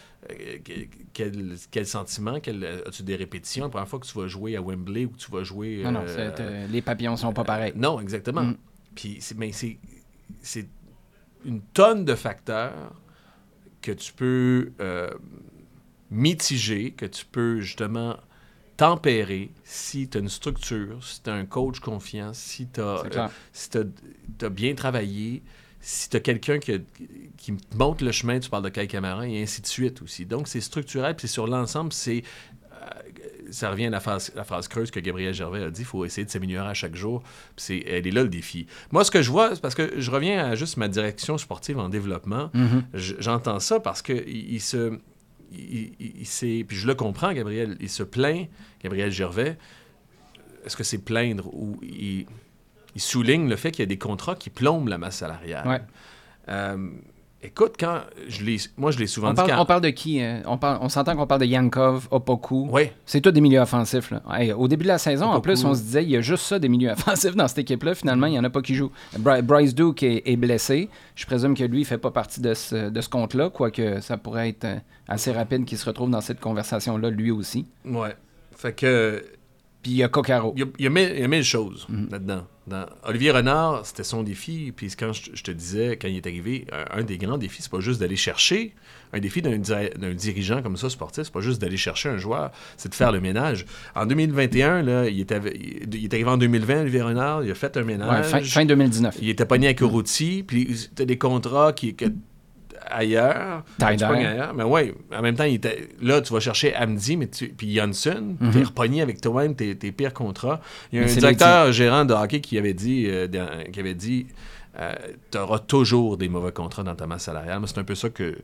Quel, quel sentiment? Quel, as-tu des répétitions? La première fois que tu vas jouer à Wembley ou que tu vas jouer... Non, non, euh, euh, les papillons sont pas pareils. Euh, non, exactement. Mm. Puis, c'est, mais c'est, c'est une tonne de facteurs que tu peux euh, mitiger, que tu peux justement tempérer si tu as une structure, si tu as un coach confiant, si tu as euh, si t'as bien travaillé, si tu as quelqu'un qui, a, qui montre le chemin, tu parles de Kai Kamara, et ainsi de suite aussi. Donc, c'est structurel, puis sur l'ensemble, c'est euh, ça revient à la phrase, la phrase creuse que Gabriel Gervais a dit, il faut essayer de s'améliorer à chaque jour. Puis c'est, elle est là, le défi. Moi, ce que je vois, c'est parce que je reviens à juste ma direction sportive en développement. Mm-hmm. Je, j'entends ça parce que il, il se... Il, il, il s'est, puis je le comprends, Gabriel, il se plaint, Gabriel Gervais. Est-ce que c'est plaindre ou il... Il souligne le fait qu'il y a des contrats qui plombent la masse salariale. Ouais. Euh, Écoute, quand je l'ai, moi, je l'ai souvent On dit parle, quand... on parle de qui? euh, on, parle, on s'entend qu'on parle de Yankov, Opoku. Oui. C'est tous des milieux offensifs. Là. Hey, au début de la saison, Opoku. en plus, on se disait il y a juste ça, des milieux offensifs dans cette équipe-là. Finalement, il n'y en a pas qui jouent. Bry- Bryce Duke est, est blessé. Je présume que lui, il ne fait pas partie de ce, de ce compte-là, quoique ça pourrait être euh, assez rapide qu'il se retrouve dans cette conversation-là, lui aussi. Ouais. Fait que... Puis il y a Kokaro. Il y a, il y a mille, il y a mille choses Mhm. là-dedans. Dans Olivier Renard, c'était son défi. Puis quand je, je te disais, quand il est arrivé, un, un des grands défis, c'est pas juste d'aller chercher. Un défi d'un, diri- d'un dirigeant comme ça, sportif, c'est pas juste d'aller chercher un joueur, c'est de faire le ménage. En deux mille vingt et un, là, il, est av- il, il est arrivé en deux mille vingt, Olivier Renard, il a fait un ménage. Ouais, fin, fin deux mille dix-neuf. Il était pogné avec Urruti, puis t'as des contrats qui... Que, ailleurs. Tyler. Tu pognes ailleurs. Mais oui, en même temps, il était, là, tu vas chercher Hamdi, mais tu, puis Johnson, Mhm. t'es repogné avec toi-même tes, tes pires contrats. Il y a Mais un c'est directeur gérant de hockey qui avait dit, euh, dans- qui avait dit euh, tu auras toujours des mauvais contrats dans ta masse salariale. Moi, c'est un peu ça que... euh,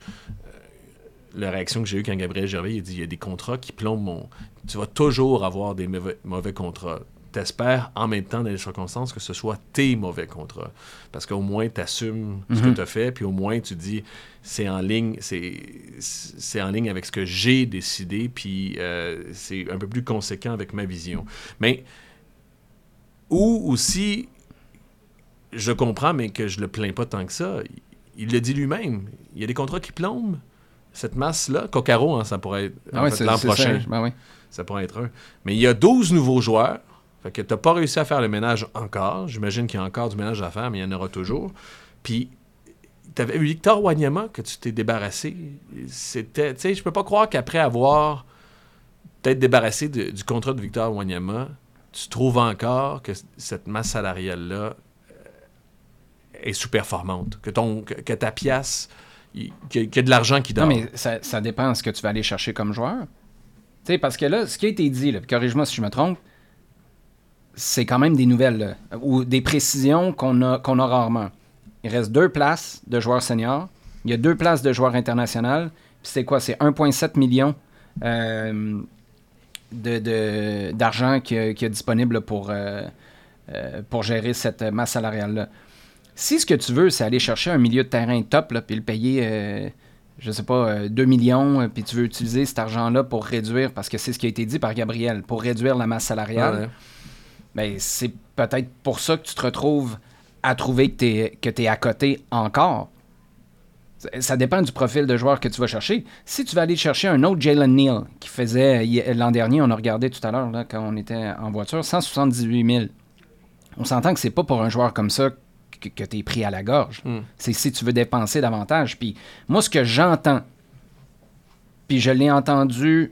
la réaction que j'ai eue quand Gabriel Gervais il a dit il y a des contrats qui plombent mon... Tu vas toujours avoir des mauvais, mauvais contrats. T'espères en même temps dans les circonstances que ce soit tes mauvais contrats. Parce qu'au moins tu assumes ce que Mhm. tu as fait, puis au moins tu dis c'est en ligne, c'est, c'est en ligne avec ce que j'ai décidé, puis euh, c'est un peu plus conséquent avec ma vision. Mais ou aussi, je comprends, mais que je le plains pas tant que ça, il, il le dit lui-même. Il y a des contrats qui plombent. Cette masse-là, Kokaro, hein, ça pourrait être Ah en ouais, fait, c'est, l'an c'est prochain. ça. Ben oui. Ça pourrait être un. Mais il y a douze nouveaux joueurs. Fait que tu n'as pas réussi à faire le ménage encore. J'imagine qu'il y a encore du ménage à faire, mais il y en aura toujours. Puis, tu avais eu Victor Wanyama que tu t'es débarrassé. C'était, tu sais, je peux pas croire qu'après avoir peut-être débarrassé de- du contrat de Victor Wanyama, tu trouves encore que cette masse salariale-là euh, est sous-performante. Que, ton, que, que ta pièce, il- qu'il y a- qu'il y a de l'argent qui dort. Non, mais ça, ça dépend de ce que tu vas aller chercher comme joueur. Tu sais, parce que là, ce qui a été dit, là, puis corrige-moi si je me trompe, c'est quand même des nouvelles, là, ou des précisions qu'on a, qu'on a rarement. Il reste deux places de joueurs seniors, il y a deux places de joueurs internationaux, puis c'est quoi? C'est un virgule sept million euh, de, de- d'argent qui est disponible pour, euh, euh, pour gérer cette masse salariale-là. Si ce que tu veux, c'est aller chercher un milieu de terrain top, là, puis le payer, euh, je sais pas, euh, deux millions, euh, puis tu veux utiliser cet argent-là pour réduire, parce que c'est ce qui a été dit par Gabriel, pour réduire la masse salariale, Ouais. ben, c'est peut-être pour ça que tu te retrouves à trouver que tu es que t'es à côté encore. Ça- Ça dépend du profil de joueur que tu vas chercher. Si tu vas aller chercher un autre Jalen Neal, qui faisait hi- l'an dernier, on a regardé tout à l'heure là, quand on était en voiture, cent soixante-dix-huit mille. On s'entend que c'est pas pour un joueur comme ça que, que tu es pris à la gorge. Mm. C'est si tu veux dépenser davantage. Puis moi, ce que j'entends, puis je l'ai entendu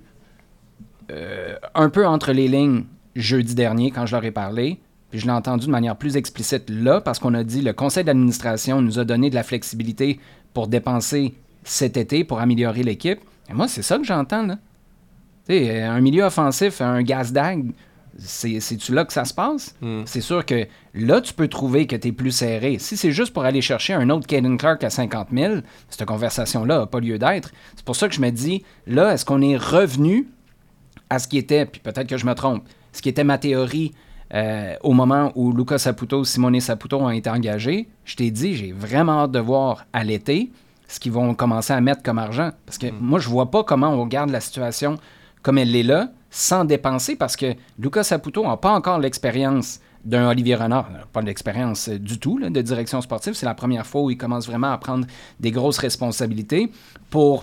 euh, un peu entre les lignes jeudi dernier quand je leur ai parlé, puis je l'ai entendu de manière plus explicite là, parce qu'on a dit le conseil d'administration nous a donné de la flexibilité pour dépenser cet été pour améliorer l'équipe. Et moi, c'est ça que j'entends, là. Tu sais, un milieu offensif, un Gazdag, c'est, c'est-tu là que ça se passe? Mm. C'est sûr que là, tu peux trouver que tu es plus serré. Si c'est juste pour aller chercher un autre Caden Clark à cinquante mille, cette conversation-là n'a pas lieu d'être. C'est pour ça que je me dis, là, est-ce qu'on est revenu à ce qui était, puis peut-être que je me trompe, ce qui était ma théorie euh, au moment où Luca Saputo, Simone Saputo ont été engagés? Je t'ai dit, j'ai vraiment hâte de voir à l'été ce qu'ils vont commencer à mettre comme argent. Parce que moi, je vois pas comment on regarde la situation comme elle est là, sans dépenser, parce que Luca Saputo n'a pas encore l'expérience d'un Olivier Renard. Il n'a pas l'expérience euh, du tout là, de direction sportive. C'est la première fois où il commence vraiment à prendre des grosses responsabilités pour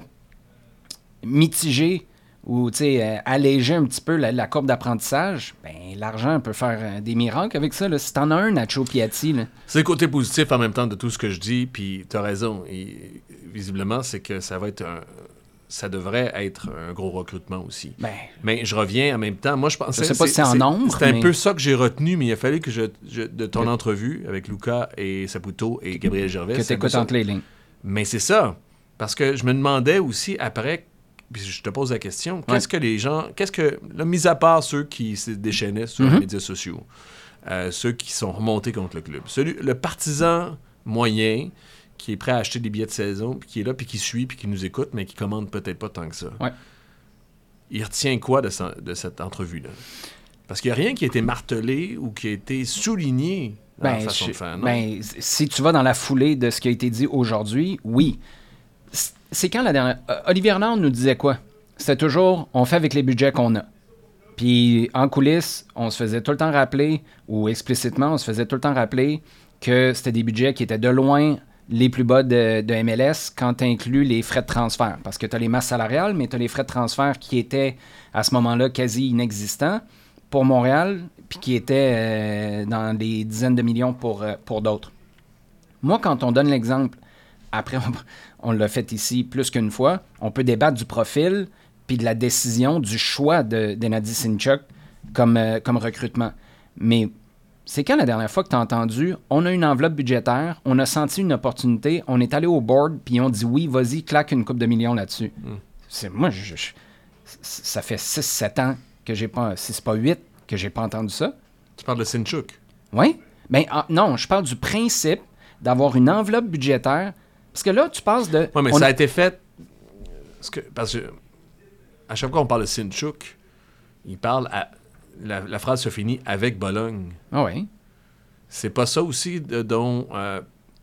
mitiger ou euh, alléger un petit peu la, la courbe d'apprentissage. Ben, l'argent peut faire euh, des miracles avec ça. Là. Si t'en as un, Nacho Piatti, là, C'est le côté positif en même temps de tout ce que je dis, puis t'as raison. Et, visiblement, c'est que ça va être un... ça devrait être un gros recrutement aussi. ben, Mais je reviens en même temps. Moi, je pensais... Je sais pas si c'est en nombre, C'est un mais- peu ça que j'ai retenu, mais il a fallu que je... je- de ton entrevue avec Luca et Saputo et Gabriel Gervais... que c'est un peu t'écoutes ça. entre les lignes. Mais c'est ça. Parce que je me demandais aussi après, puis je te pose la question, qu'est-ce que les gens, qu'est-ce que, là, mis à part ceux qui se déchaînaient sur Mhm. les médias sociaux, euh, ceux qui sont remontés contre le club, celui, le partisan moyen qui est prêt à acheter des billets de saison, puis qui est là, puis qui suit, puis qui nous écoute, mais qui commande peut-être pas tant que ça. Ouais. Il retient quoi de, sa- de cette entrevue-là? Parce qu'il n'y a rien qui a été martelé ou qui a été souligné dans Ben, la façon je- de faire, non? ben, si tu vas dans la foulée de ce qui a été dit aujourd'hui, oui. C- C'est quand la dernière... euh, Olivier Renard nous disait quoi? C'était toujours, on fait avec les budgets qu'on a. Puis en coulisses, on se faisait tout le temps rappeler, ou explicitement, on se faisait tout le temps rappeler que c'était des budgets qui étaient de loin les plus bas de, de M L S quand tu inclus les frais de transfert. Parce que tu as les masses salariales, mais tu as les frais de transfert qui étaient à ce moment-là quasi inexistants pour Montréal, puis qui étaient euh, dans des dizaines de millions pour, euh, pour d'autres. Moi, quand on donne l'exemple, après, on, on l'a fait ici plus qu'une fois, on peut débattre du profil puis de la décision, du choix de d'Enadi Sinchuk comme, euh, comme recrutement. Mais c'est quand la dernière fois que tu as entendu, on a une enveloppe budgétaire, on a senti une opportunité, on est allé au board, puis on dit oui, vas-y, claque une coupe de millions là-dessus. Mm. C'est, moi, je, je, ça fait six sept ans que j'ai pas, si c'est pas huit, que j'ai pas entendu ça. Tu parles de Sinchuk? Oui. Ben, ah, non, je parle du principe d'avoir une enveloppe budgétaire. Parce que là, tu passes de... Oui, mais on ça a... a été fait... Parce que, parce que à chaque fois qu'on parle de Sinchuk, il parle... À, la, la phrase se finit avec Bologne. Ah oui. C'est pas ça aussi de, dont... Euh,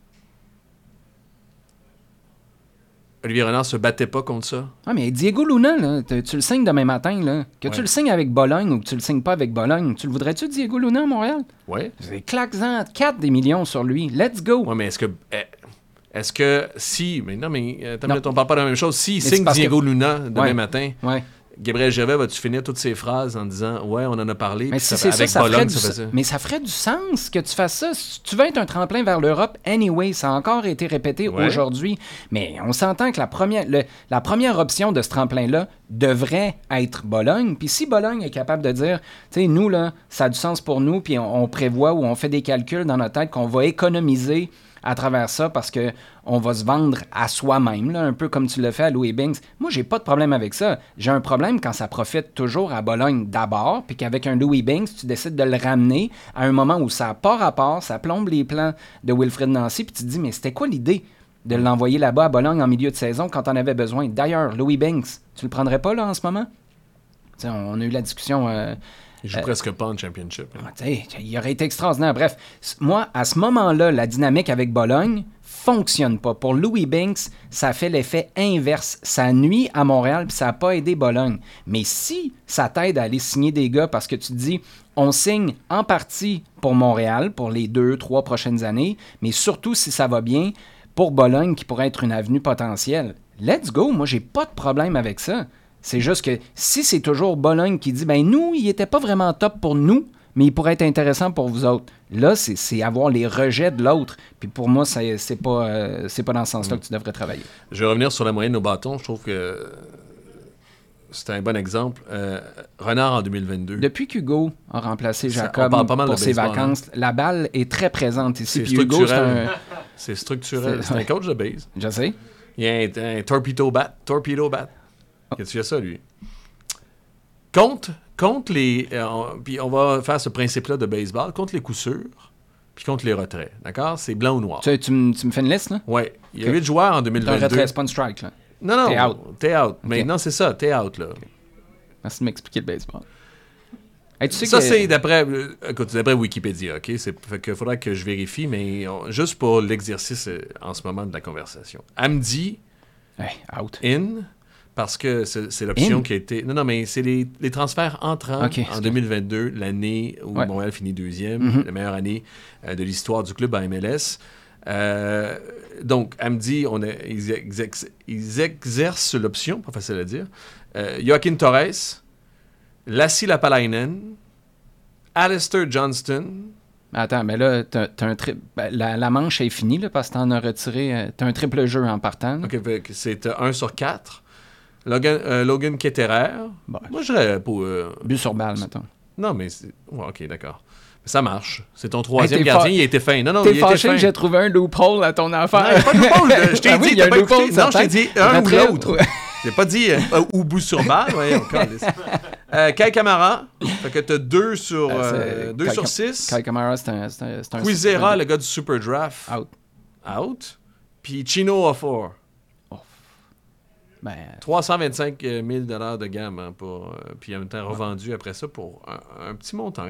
Olivier Renard se battait pas contre ça. Ah, mais Diego Luna, là, tu, tu le signes demain matin, là. Que ouais. tu le signes avec Bologne ou que tu le signes pas avec Bologne, tu le voudrais-tu, Diego Luna, à Montréal? Oui. C'est claquant, quatre des millions sur lui. Let's go! Oui, mais est-ce que... Est-ce que si... Mais non, mais euh, non. on parle pas de la même chose. S'il signe Diego que... Luna demain ouais. matin, ouais. Gabriel Gervais, vas-tu finir toutes ses phrases en disant « Ouais, on en a parlé. » Mais si ça, c'est avec ça, ça Bologne, du... ça fait ça. Mais ça ferait du sens que tu fasses ça. Si tu veux être un tremplin vers l'Europe, anyway, ça a encore été répété ouais. aujourd'hui. Mais on s'entend que la première, le, la première option de ce tremplin-là devrait être Bologne. Puis si Bologne est capable de dire, tu sais, nous, là, ça a du sens pour nous, puis on, on prévoit ou on fait des calculs dans notre tête qu'on va économiser à travers ça parce que on va se vendre à soi-même, là, un peu comme tu l'as fait à Louis Binks. Moi, j'ai pas de problème avec ça. J'ai un problème quand ça profite toujours à Bologne d'abord, puis qu'avec un Louis Binks, tu décides de le ramener à un moment où ça n'a pas rapport, ça plombe les plans de Wilfrid Nancy, puis tu te dis, mais c'était quoi l'idée de l'envoyer là-bas à Bologne en milieu de saison quand on avait besoin? D'ailleurs, Louis Binks, tu le prendrais pas là en ce moment? T'sais, on a eu la discussion... Euh, Il joue euh, presque pas en championship. Hein. Il aurait été extraordinaire. Bref, moi, à ce moment-là, la dynamique avec Bologne fonctionne pas. Pour Louis Binks, ça fait l'effet inverse. Ça nuit à Montréal puis ça n'a pas aidé Bologne. Mais si ça t'aide à aller signer des gars parce que tu te dis, on signe en partie pour Montréal pour les deux, trois prochaines années, mais surtout si ça va bien, pour Bologne qui pourrait être une avenue potentielle. Let's go. Moi, j'ai pas de problème avec ça. C'est juste que si c'est toujours Bologne qui dit « ben nous, il était pas vraiment top pour nous, mais il pourrait être intéressant pour vous autres », là, c'est, c'est avoir les rejets de l'autre. Puis pour moi, c'est, c'est, pas, euh, c'est pas dans ce sens-là mmh. que tu devrais travailler. Je vais revenir sur la moyenne au bâton. Je trouve que c'est un bon exemple. Euh, Renard en deux mille vingt-deux. Depuis qu'Hugo a remplacé Jacob pas mal pour ses baseball, vacances, hein? La balle est très présente ici. C'est puis structurel. Hugo, c'est, un... c'est structurel. C'est, c'est ouais. un coach de base. Je sais. Il y a un, un torpedo bat. Torpedo bat. Qu'est-ce que tu fais ça, lui? Contre, contre les... Euh, on, puis on va faire ce principe-là de baseball, contre les coups sûrs, puis contre les retraits. D'accord? C'est blanc ou noir. Tu, tu, m- tu me fais une liste, là? Oui. Il y a huit okay. joueurs en deux mille vingt-deux. C'est un retrait, c'est pas une strike, là. Non, non. T'es out. T'es out. Okay. Maintenant, c'est ça. T'es out, là. Okay. Merci de m'expliquer le baseball. Hey, tu sais ça, que... c'est d'après, euh, écoute, d'après Wikipédia, OK? C'est, fait que faudra que je vérifie, mais on, juste pour l'exercice euh, en ce moment de la conversation. Hamdi, hey, out. In... Parce que c'est, c'est l'option In? qui a été... Non, non, mais c'est les, les transferts entrants okay, en deux mille vingt-deux, l'année où ouais. Montréal finit deuxième, mm-hmm. la meilleure année euh, de l'histoire du club à M L S. Euh, donc, Hamdi, on a, ils, exercent, ils exercent l'option, pas facile à dire. Euh, Joaquin Torres, Lassi Lapalainen, Alistair Johnston... Attends, mais là, t'as, t'as un tri... ben, la, la manche est finie, là, parce que t'en as retiré... Euh, t'as un triple jeu en partant. Là. OK, c'est un sur quatre. Logan, euh, Logan Ketterer. Bon, moi, je dirais pour... Euh, but sur balle, mettons. Non, mais... C'est... Ouais, OK, d'accord. Mais ça marche. C'est ton troisième hey, gardien, fa... il a été fin. Non, non, t'es il a été fin. T'es fâché que j'ai trouvé un loophole à ton affaire. Non, il n'y a pas de loophole. Je t'ai ah dit, oui, t'as pas loophole, écouté. Non, je t'ai dit un ou l'autre. Ouais. J'ai pas dit euh, ou bout sur balle. Ouais, euh, Kai Kamara. Fait que t'as deux sur, euh, deux Kai sur Cam... six. Kai Kamara, c'est un... C'est un, c'est un Quizera, le gars du Super Draft. Out. Out. Puis Chino Offor. Ben, trois cent vingt-cinq mille dollars de gamme, hein, pour, euh, puis en même temps revendu après ça pour un, un petit montant.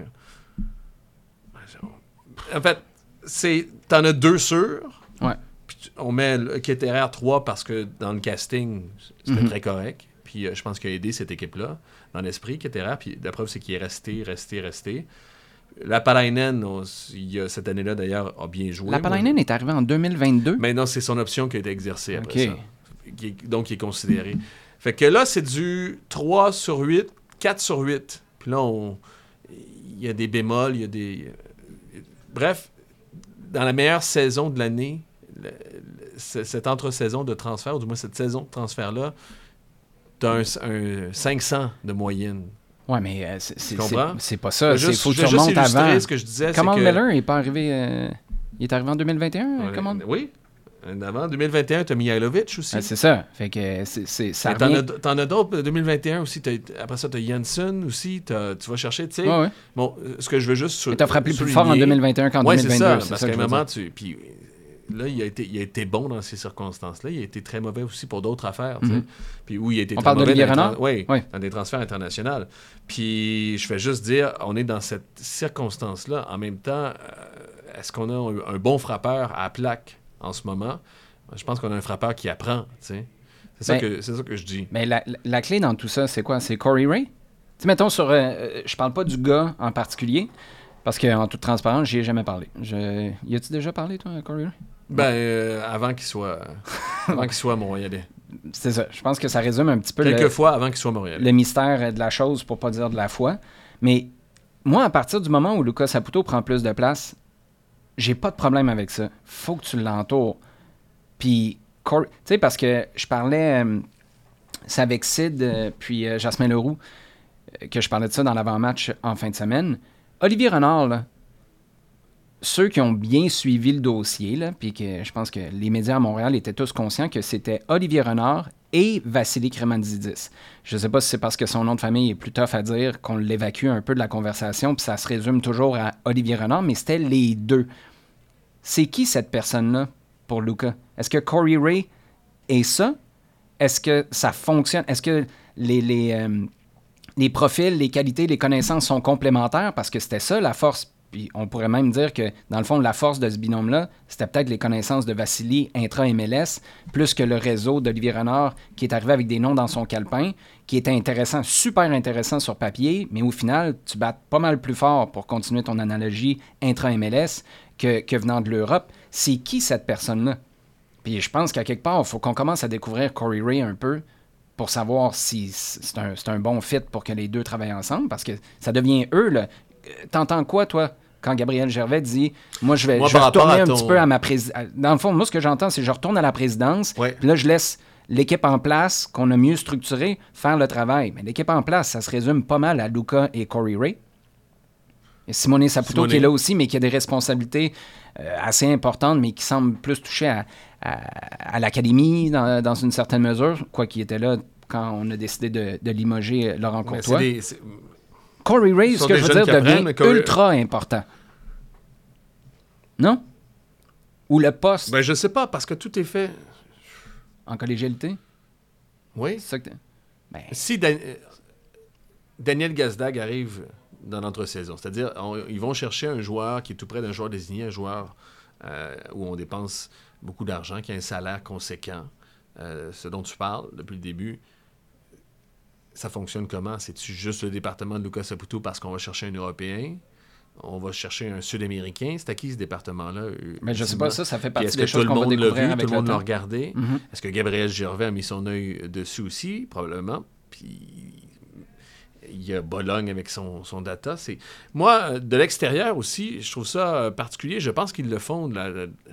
En fait, c'est t'en as deux sûrs. Ouais. Puis tu- on met le Ketterer trois parce que dans le casting, c'était Mhm. très correct. Puis euh, je pense qu'il a aidé cette équipe-là dans l'esprit, Ketterer. Puis la preuve, c'est qu'il est resté, resté, resté. La Palainen, on- il y a- cette année-là, d'ailleurs, a bien joué. la Palainen est arrivée en deux mille vingt-deux. Maintenant, c'est son option qui a été exercée après OK. ça. Qui est- donc, il est considéré. Fait que là, c'est du trois sur huit, quatre sur huit. Puis là, on- il y a des bémols, il y a des... Bref, dans la meilleure saison de l'année, le- le- c- cette entre-saison de transfert, ou du moins cette saison de transfert-là, t'as un, un cinq cents de moyenne. Ouais, mais euh, c'est, c'est, Tu comprends? c'est, c'est pas ça. Je Il veux faut que juste, tu je veux juste remontes illustrer avant. ce que je disais. Kamal c'est que, Miller n'est pas arrivé... euh, il est arrivé en deux mille vingt et un, Ouais, comment? Oui. Avant deux mille vingt et un, t'as Mihailovic aussi. Ah, c'est ça. Fait que c'est, c'est, ça Mais t'en, revient... as, t'en as d'autres, deux mille vingt et un aussi. T'as, après ça, t'as Janssen aussi. T'as, tu vas chercher, tu sais. Ouais, ouais. Bon, euh, ce que je veux juste sur, Mais t'as frappé plus souligner- fort en deux mille vingt et un qu'en Ouais, deux mille c'est vingt-deux. ça. C'est Parce ça qu'à que un je veux moment, dire. tu... Puis là, il a, été, il a été bon dans ces circonstances-là. Il a été très mauvais aussi pour d'autres affaires, tu sais. Mhm. Puis oui, il a été On très parle mauvais d'Olivier dans les Renard? tran- Oui, Oui. dans des transferts internationaux. Puis je fais juste dire, on est dans cette circonstance-là. En même temps, euh, est-ce qu'on a un, un bon frappeur à plaque en ce moment? Je pense qu'on a un frappeur qui apprend, tu sais. C'est ça, Ben, que, c'est ça que je dis. Mais la, la- la clé dans tout ça, c'est quoi? C'est Corey Ray? Tu sais, mettons sur... euh, je parle pas du gars en particulier, parce qu'en toute transparence, j'y ai jamais parlé. Je... Y a-tu déjà parlé, toi, Corey Ray? Ben, euh, avant qu'il soit, avant qu'il soit montréalais. C'est ça. Je pense que ça résume un petit peu le, Quelquefois avant qu'il soit montréalais. le mystère de la chose, pour pas dire de la foi. Mais moi, à partir du moment où Lucas Saputo prend plus de place, j'ai pas de problème avec ça. Faut que tu l'entoures. Puis, Corey- tu sais, parce que je parlais, euh, c'est avec Sid, euh, puis euh, Jasmin Leroux, euh, que je parlais de ça dans l'avant-match en fin de semaine. Olivier Renard, là, ceux qui ont bien suivi le dossier, là, puis que je pense que les médias à Montréal étaient tous conscients que c'était Olivier Renard et Vassili Kremanzidis. Je ne sais pas si c'est parce que son nom de famille est plus tough à dire qu'on l'évacue un peu de la conversation, puis ça se résume toujours à Olivier Renard, mais c'était les deux. C'est qui cette personne-là pour Luka? Est-ce que Corey Ray est ça? Est-ce que ça fonctionne? Est-ce que les, les, euh, les profils, les qualités, les connaissances sont complémentaires? Parce que c'était ça la force. Puis on pourrait même dire que, dans le fond, la force de ce binôme-là, c'était peut-être les connaissances de Vassili intra-M L S, plus que le réseau d'Olivier Renard, qui est arrivé avec des noms dans son calepin, qui était intéressant, super intéressant sur papier, mais au final, tu battes pas mal plus fort, pour continuer ton analogie, intra-M L S, que, que venant de l'Europe. C'est qui cette personne-là? Puis je pense qu'à quelque part, il faut qu'on commence à découvrir Corey Ray un peu pour savoir si c'est un, c'est un bon fit pour que les deux travaillent ensemble, parce que ça devient eux, là. T'entends quoi, toi, quand Gabriel Gervais dit « Moi, je vais, Moi, je vais par rapport retourner à un ton- petit peu à ma présidence. » Dans le fond, moi, ce que j'entends, c'est « Je retourne à la présidence, Ouais. puis là, je laisse l'équipe en place, qu'on a mieux structuré, faire le travail. » Mais l'équipe en place, ça se résume pas mal à Luka et Corey Ray. Et Simone Saputo Simone. qui est là aussi, mais qui a des responsabilités euh, assez importantes, mais qui semble plus toucher à, à, à l'académie dans, dans une certaine mesure, quoi qu'il était là quand on a décidé de, de limoger Laurent Mais Courtois. c'est des- c'est- Corey Ray, Ce ce sont que des je veux jeunes dire, qui devient apprennent, Corey- ultra important. Non? Ou le poste Ben, je sais pas, parce que tout est fait. en collégialité? Oui. C'est ça que t'as- ben, Si Dan- euh, Daniel Gazdag arrive dans l'entre-saison, c'est-à-dire on- ils vont chercher un joueur qui est tout près d'un joueur désigné, un joueur euh, où on dépense beaucoup d'argent, qui a un salaire conséquent, euh, ce dont tu parles depuis le début, ça fonctionne comment? C'est-tu juste le département de Lucas Saputo parce qu'on va chercher un Européen? On va chercher un Sud-Américain? C'est à qui ce département-là? euh, mais je sais pas, ça, ça fait Puis partie est-ce des que choses tout le qu'on va monde l'a découvrir vu, avec tout le monde le l'a temps. regardé? Mhm. Est-ce que Gabriel Gervais a mis son œil dessus aussi? Probablement. Puis il y a Bologne avec son, son data. C'est... Moi, de l'extérieur aussi, je trouve ça euh, particulier. Je pense qu'ils le font. De la...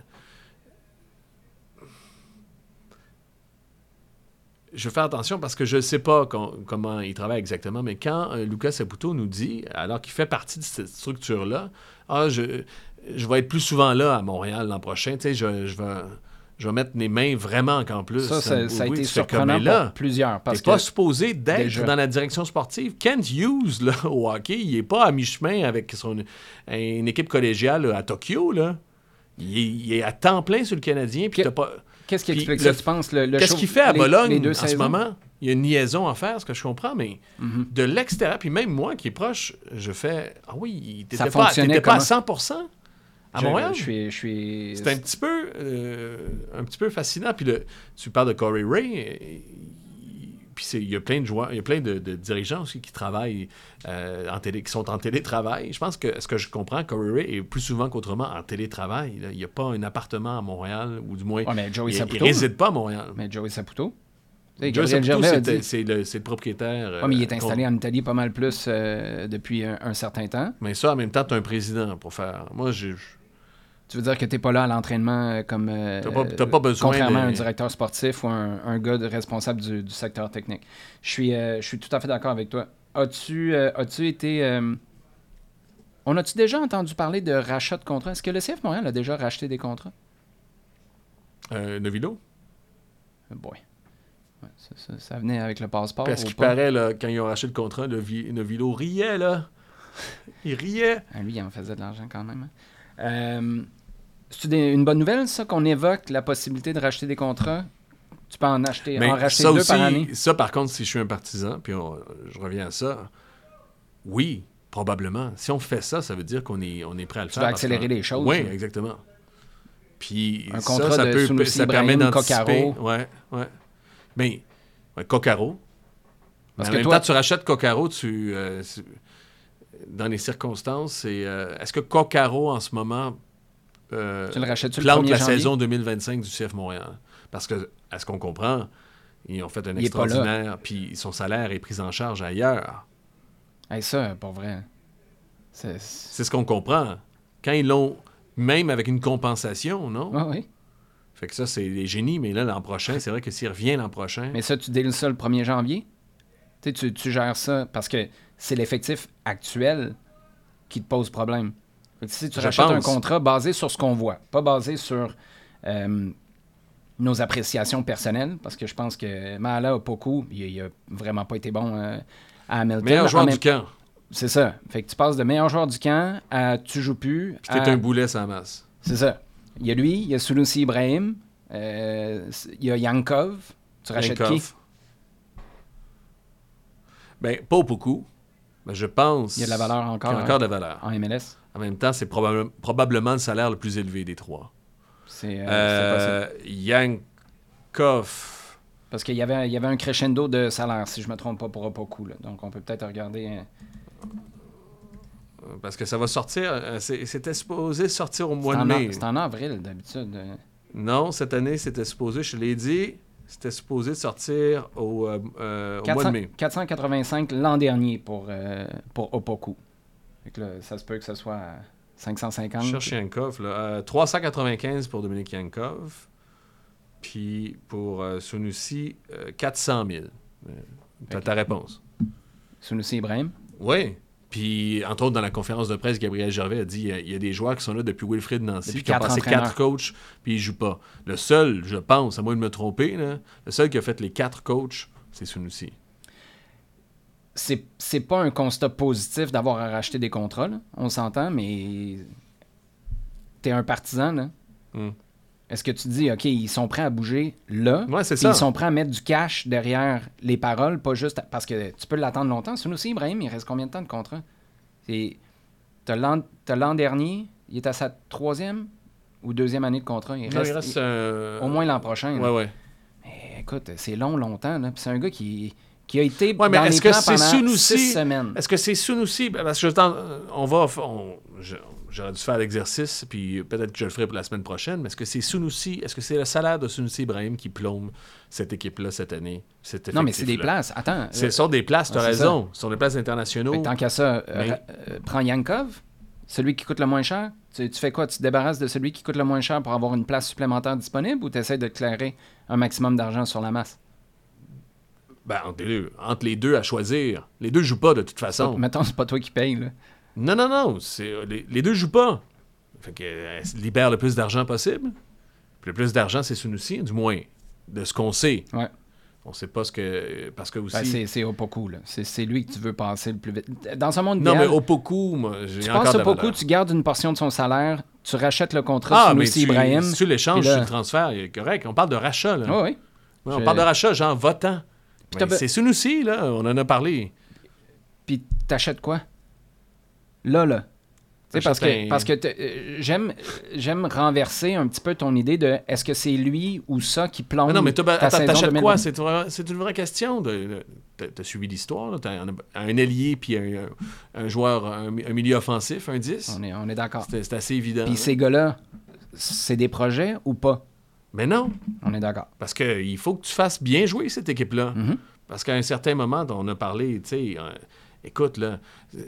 Je fais attention parce que je ne sais pas com- comment il travaille exactement, mais quand euh, Lucas Saputo nous dit, alors qu'il fait partie de cette structure-là, « Ah, je, je vais être plus souvent là à Montréal l'an prochain, tu sais, je, je vais... Je vais mettre mes mains vraiment encore plus. Ça, ça, me- ça a oui, été tu fais comme, surprenant mais là, pour plusieurs. Parce t'es que pas supposé d'être déjà- dans la direction sportive. Kent Hughes, là, au hockey, il est pas à mi-chemin avec son, une équipe collégiale là, à Tokyo. Là. Il, est, il est à temps plein sur le Canadien. Puis Que- t'as pas... Qu'est-ce qui Puis explique le- ça, tu penses? Le, le Qu'est-ce show- qu'il fait à les- Bologne les deux en ce saisons? moment? Il y a une liaison à faire, ce que je comprends, mais Mhm. de l'extérieur, puis même moi qui est proche, je fais « Ah oui, t'étais Ça pas, fonctionnait t'étais pas à comment? cent pour cent à Je- Montréal? » Je suis... Je suis... C'est un petit peu euh, un petit peu fascinant. Puis le, tu parles de Corey Ray, et- puis c'est- il y a plein de joueurs, il y a plein de, de dirigeants aussi qui travaillent euh, en télé, qui sont en télétravail. Je pense que ce que je comprends, Corey Ray est plus souvent qu'autrement en télétravail. Là. Il n'y a pas un appartement à Montréal, ou du moins, Ouais, mais Joey il, il Saputo, réside pas à Montréal. Mais Joey Saputo. Tu sais, Joey Gabriel Saputo, Gervais a c'est, dit- c'est le, c'est le propriétaire. Ouais, mais il est euh, installé en Italie pas mal plus euh, depuis un, un certain temps. Mais ça, en même temps, tu as un président pour faire. Moi, j'ai. Tu veux dire que t'es pas là à l'entraînement euh, comme... euh, T'as pas- t'as pas besoin contrairement de- à un directeur sportif ou un, un gars de responsable du, du secteur technique. Je suis, euh, je suis tout à fait d'accord avec toi. As-tu, euh, as-tu été... euh, On a-tu déjà entendu parler de rachat de contrats? Est-ce que le C F Montréal a déjà racheté des contrats? Euh, Novilo. Euh, boy. Ouais, ça, ça- ça venait avec le passeport Parce ou qu'il pas? paraît, là, quand ils ont racheté le contrat, Novi- Novilo riait, là. Il riait. Ah, lui, il en faisait de l'argent quand même. Hein. Euh, c'est une bonne nouvelle, ça, qu'on évoque la possibilité de racheter des contrats? Tu peux en acheter, Mais en racheter ça deux aussi, par année? ça, par contre, si je suis un partisan, puis on- je reviens à ça, oui, probablement. Si on fait ça, ça veut dire qu'on est, on est prêt à le Tu faire. vas parce accélérer que- les choses, Oui, là. exactement. Puis Un ça, contrat ça, de peut, Sunusi ça permet Ibrahim, d'anticiper. Coccaro. Ouais, ouais. Mais, ouais, Coccaro. Mais Parce en que même toi- temps, tu rachètes Coccaro, tu, euh, c'est- dans les circonstances, c'est, euh, est-ce que Coccaro, en ce moment, euh, Tu le rachètes-tu le plante premier la janvier? saison deux mille vingt-cinq du C F Montréal? Parce que, à ce qu'on comprend, ils ont fait un Il est pas là. extraordinaire, puis son salaire est pris en charge ailleurs. Hey, ça, pour vrai. C'est... C'est ce qu'on comprend. Quand ils l'ont, même avec une compensation, non? Ah oui. Fait que ça, c'est des génies, mais là, l'an prochain, c'est vrai que s'il revient l'an prochain... Mais ça, tu délies ça le premier janvier? Tu sais, tu, tu gères ça parce que c'est l'effectif actuel qui te pose problème. Fait que si tu Je rachètes un pense. contrat basé sur ce qu'on voit, pas basé sur euh, nos appréciations personnelles, parce que je pense que Mahala a beaucoup, il, il a vraiment pas été bon euh, à Hamilton. Meilleur joueur En du même- camp. C'est ça. Fait que tu passes de meilleur joueur du camp à tu joues plus. Puis t'es à- un boulet sans masse. C'est ça. Il y a lui, il y a Sunusi Ibrahim, euh, il y a Yankov. Tu rachètes Yankov. Ben, pas beaucoup. Mais je pense... qui? Il y a de la valeur encore, qu'il y a encore de la valeur. en M L S. En même temps, c'est probable- probablement le salaire le plus élevé des trois. C'est euh, c'est possible. Euh, Yankov... Parce qu'il y avait, il y avait un crescendo de salaire, si je me trompe pas, pour Opoku. Là. Donc, on peut peut-être regarder... euh, Parce que ça va sortir... euh, c'est- C'était supposé sortir au mois C'est de en, a- mai. c'est en avril, d'habitude. euh. Non, cette année, c'était supposé, je l'ai dit, c'était supposé sortir au, euh, euh, au mois quatre cents de mai. quatre cent quatre-vingt-cinq l'an dernier pour, euh, pour Opoku. Fait que là, ça se peut que ce soit à cinq cent cinquante. Je cherche Yankov, là. Euh, trois cent quatre-vingt-quinze pour Dominique Yankov. Puis pour euh, Sunusi, euh, quatre cent mille. Euh, T'as Ok. ta réponse. Sunusi Ibrahim. Oui. Puis, entre autres, dans la conférence de presse, Gabriel Gervais a dit il y a- il y, a des joueurs qui sont là depuis Wilfrid Nancy, Depuis qui ont quatre passé entraîneurs. quatre coachs, puis ils jouent pas. Le seul, je pense, à moins de me tromper, là, le seul qui a fait les quatre coachs, c'est Sunusi. C'est, c'est pas un constat positif d'avoir à racheter des contrats, là. On s'entend, mais t'es un partisan, là. Hmm. Est-ce que tu te dis, OK, ils sont prêts à bouger là, Ouais, c'est puis ça. ils sont prêts à mettre du cash derrière les paroles, pas juste... à- Parce que tu peux l'attendre longtemps. Sunusi Ibrahim, il reste combien de temps de contrat? C'est... T'as l'an... t'as l'an dernier, il est à sa troisième ou deuxième année de contrat. Il Non, reste, il reste il- euh, au moins l'an prochain. là. Ouais, ouais. Mais écoute, c'est long, longtemps. Là. Puis c'est un gars qui, qui a été Ouais, mais dans est-ce les que plans c'est pendant Sunusi? six semaines. Est-ce que c'est Sunusi? Parce que je t'en- on va... on- je- J'aurais dû faire l'exercice, puis peut-être que je le ferai pour la semaine prochaine, mais est-ce que c'est Sunusi, est-ce que c'est le salaire de Sunusi Ibrahim qui plombe cette équipe-là cette année? Cet Non, mais c'est des effectif-là? places. Attends. Ce euh, sont des places, tu as ouais, c'est raison. Ce sont des places internationaux. fait que tant qu'à ça, euh, Mais- ra- euh, prends Yankov, celui qui coûte le moins cher. Tu, tu fais quoi? Tu te débarrasses de celui qui coûte le moins cher pour avoir une place supplémentaire disponible ou tu essaies de clairer un maximum d'argent sur la masse? Ben, entre les deux, entre les deux à choisir. Les deux jouent pas de toute façon. Mettons, c'est pas toi qui paye. Là. Non, non, non. C'est, euh, les, les deux jouent pas. Fait que euh, libère le plus d'argent possible. Puis le plus d'argent, c'est Sunusi, du moins, de ce qu'on sait. Ouais. On sait pas ce que... Parce que aussi... Ben, c'est, c'est Opoku, là. C'est, c'est lui que tu veux passer le plus vite. Dans un monde non, idéal, mais Opoku, moi, j'ai tu encore penses de la Opoku, valeur. tu gardes une portion de son salaire, tu rachètes le contrat Ah, de mais Sunusi tu, Ibrahim. si tu l'échanges puis là- sur le transfert, il est correct. On parle de rachat, là. Oui, oui. Ouais, on Je- parle de rachat, genre votant. t'as Ben, be- c'est Sunusi, là. On en a parlé. Puis t'achètes quoi? Là, là. Tu sais, parce T'achètes que, un- parce que t'as- euh, j'aime, j'aime renverser un petit peu ton idée de est-ce que c'est lui ou ça qui plombe Mais non, mais t'as- ta attends, saison t'achètes deux mille quoi? vingt? C'est, une- c'est une vraie question. De, de- t'as, t'as suivi l'histoire, là. T'as un, un ailier puis un, un, un joueur, un, un milieu offensif, un dix. On est, on est d'accord. C'est, c'est assez évident. Puis là. ces gars-là, c'est des projets ou pas? Mais non, On est d'accord. parce qu'il faut que tu fasses bien jouer cette équipe-là. Mhm. Parce qu'à un certain moment, on a parlé, tu sais, euh, écoute, là, euh,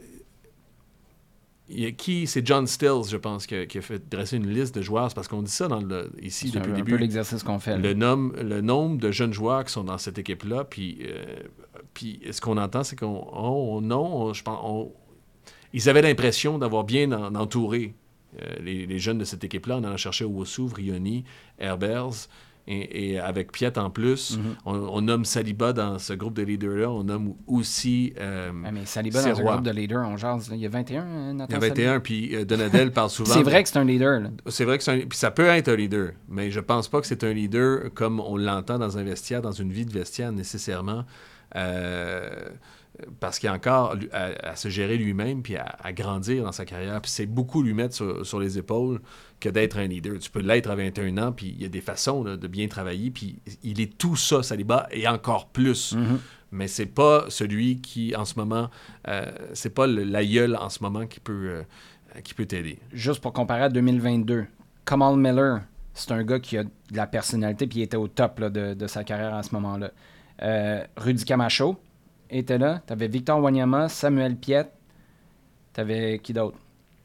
il y a qui, c'est John Stills, je pense, qui a, qui a fait dresser une liste de joueurs. C'est parce qu'on dit ça dans le, ici C'est un, depuis un le peu début. l'exercice qu'on fait. là. Le, nom, le nombre de jeunes joueurs qui sont dans cette équipe-là, puis, euh, puis ce qu'on entend, c'est qu'on, on, non, on- je pense, on- ils avaient l'impression d'avoir bien en- entouré euh, les, les jeunes de cette équipe-là. On en a cherché Owusu, Vrioni, Herbers, et, et avec Piet en plus. Mhm. on, on nomme Saliba dans ce groupe de leaders-là. On nomme aussi euh, Ah, mais Saliba, dans un Sirois. groupe de leaders, on jase. Là. Il y a vingt et un, euh, Nathan Il y a vingt et Saliba. un, puis euh, Donadel parle souvent. C'est vrai que c'est un leader. Là. C'est vrai que c'est un... Puis ça peut être un leader, mais je pense pas que c'est un leader comme on l'entend dans un vestiaire, dans une vie de vestiaire nécessairement, euh, parce qu'il y a encore à, à se gérer lui-même puis à, à grandir dans sa carrière. Puis c'est beaucoup lui mettre sur, sur les épaules que d'être un leader. Tu peux l'être à vingt et un ans, puis il y a des façons là, de bien travailler, puis il est tout ça, Saliba, et encore plus. Mm-hmm. Mais c'est pas celui qui, en ce moment, euh, c'est pas le- l'aïeul en ce moment qui peut, euh, qui peut t'aider. Juste pour comparer à deux mille vingt-deux, Kamal Miller, c'est un gars qui a de la personnalité puis il était au top là, de, de sa carrière à ce moment-là. Euh, Rudy Camacho était là. T'avais Victor Wanyama, Samuel Piet. T'avais qui d'autre?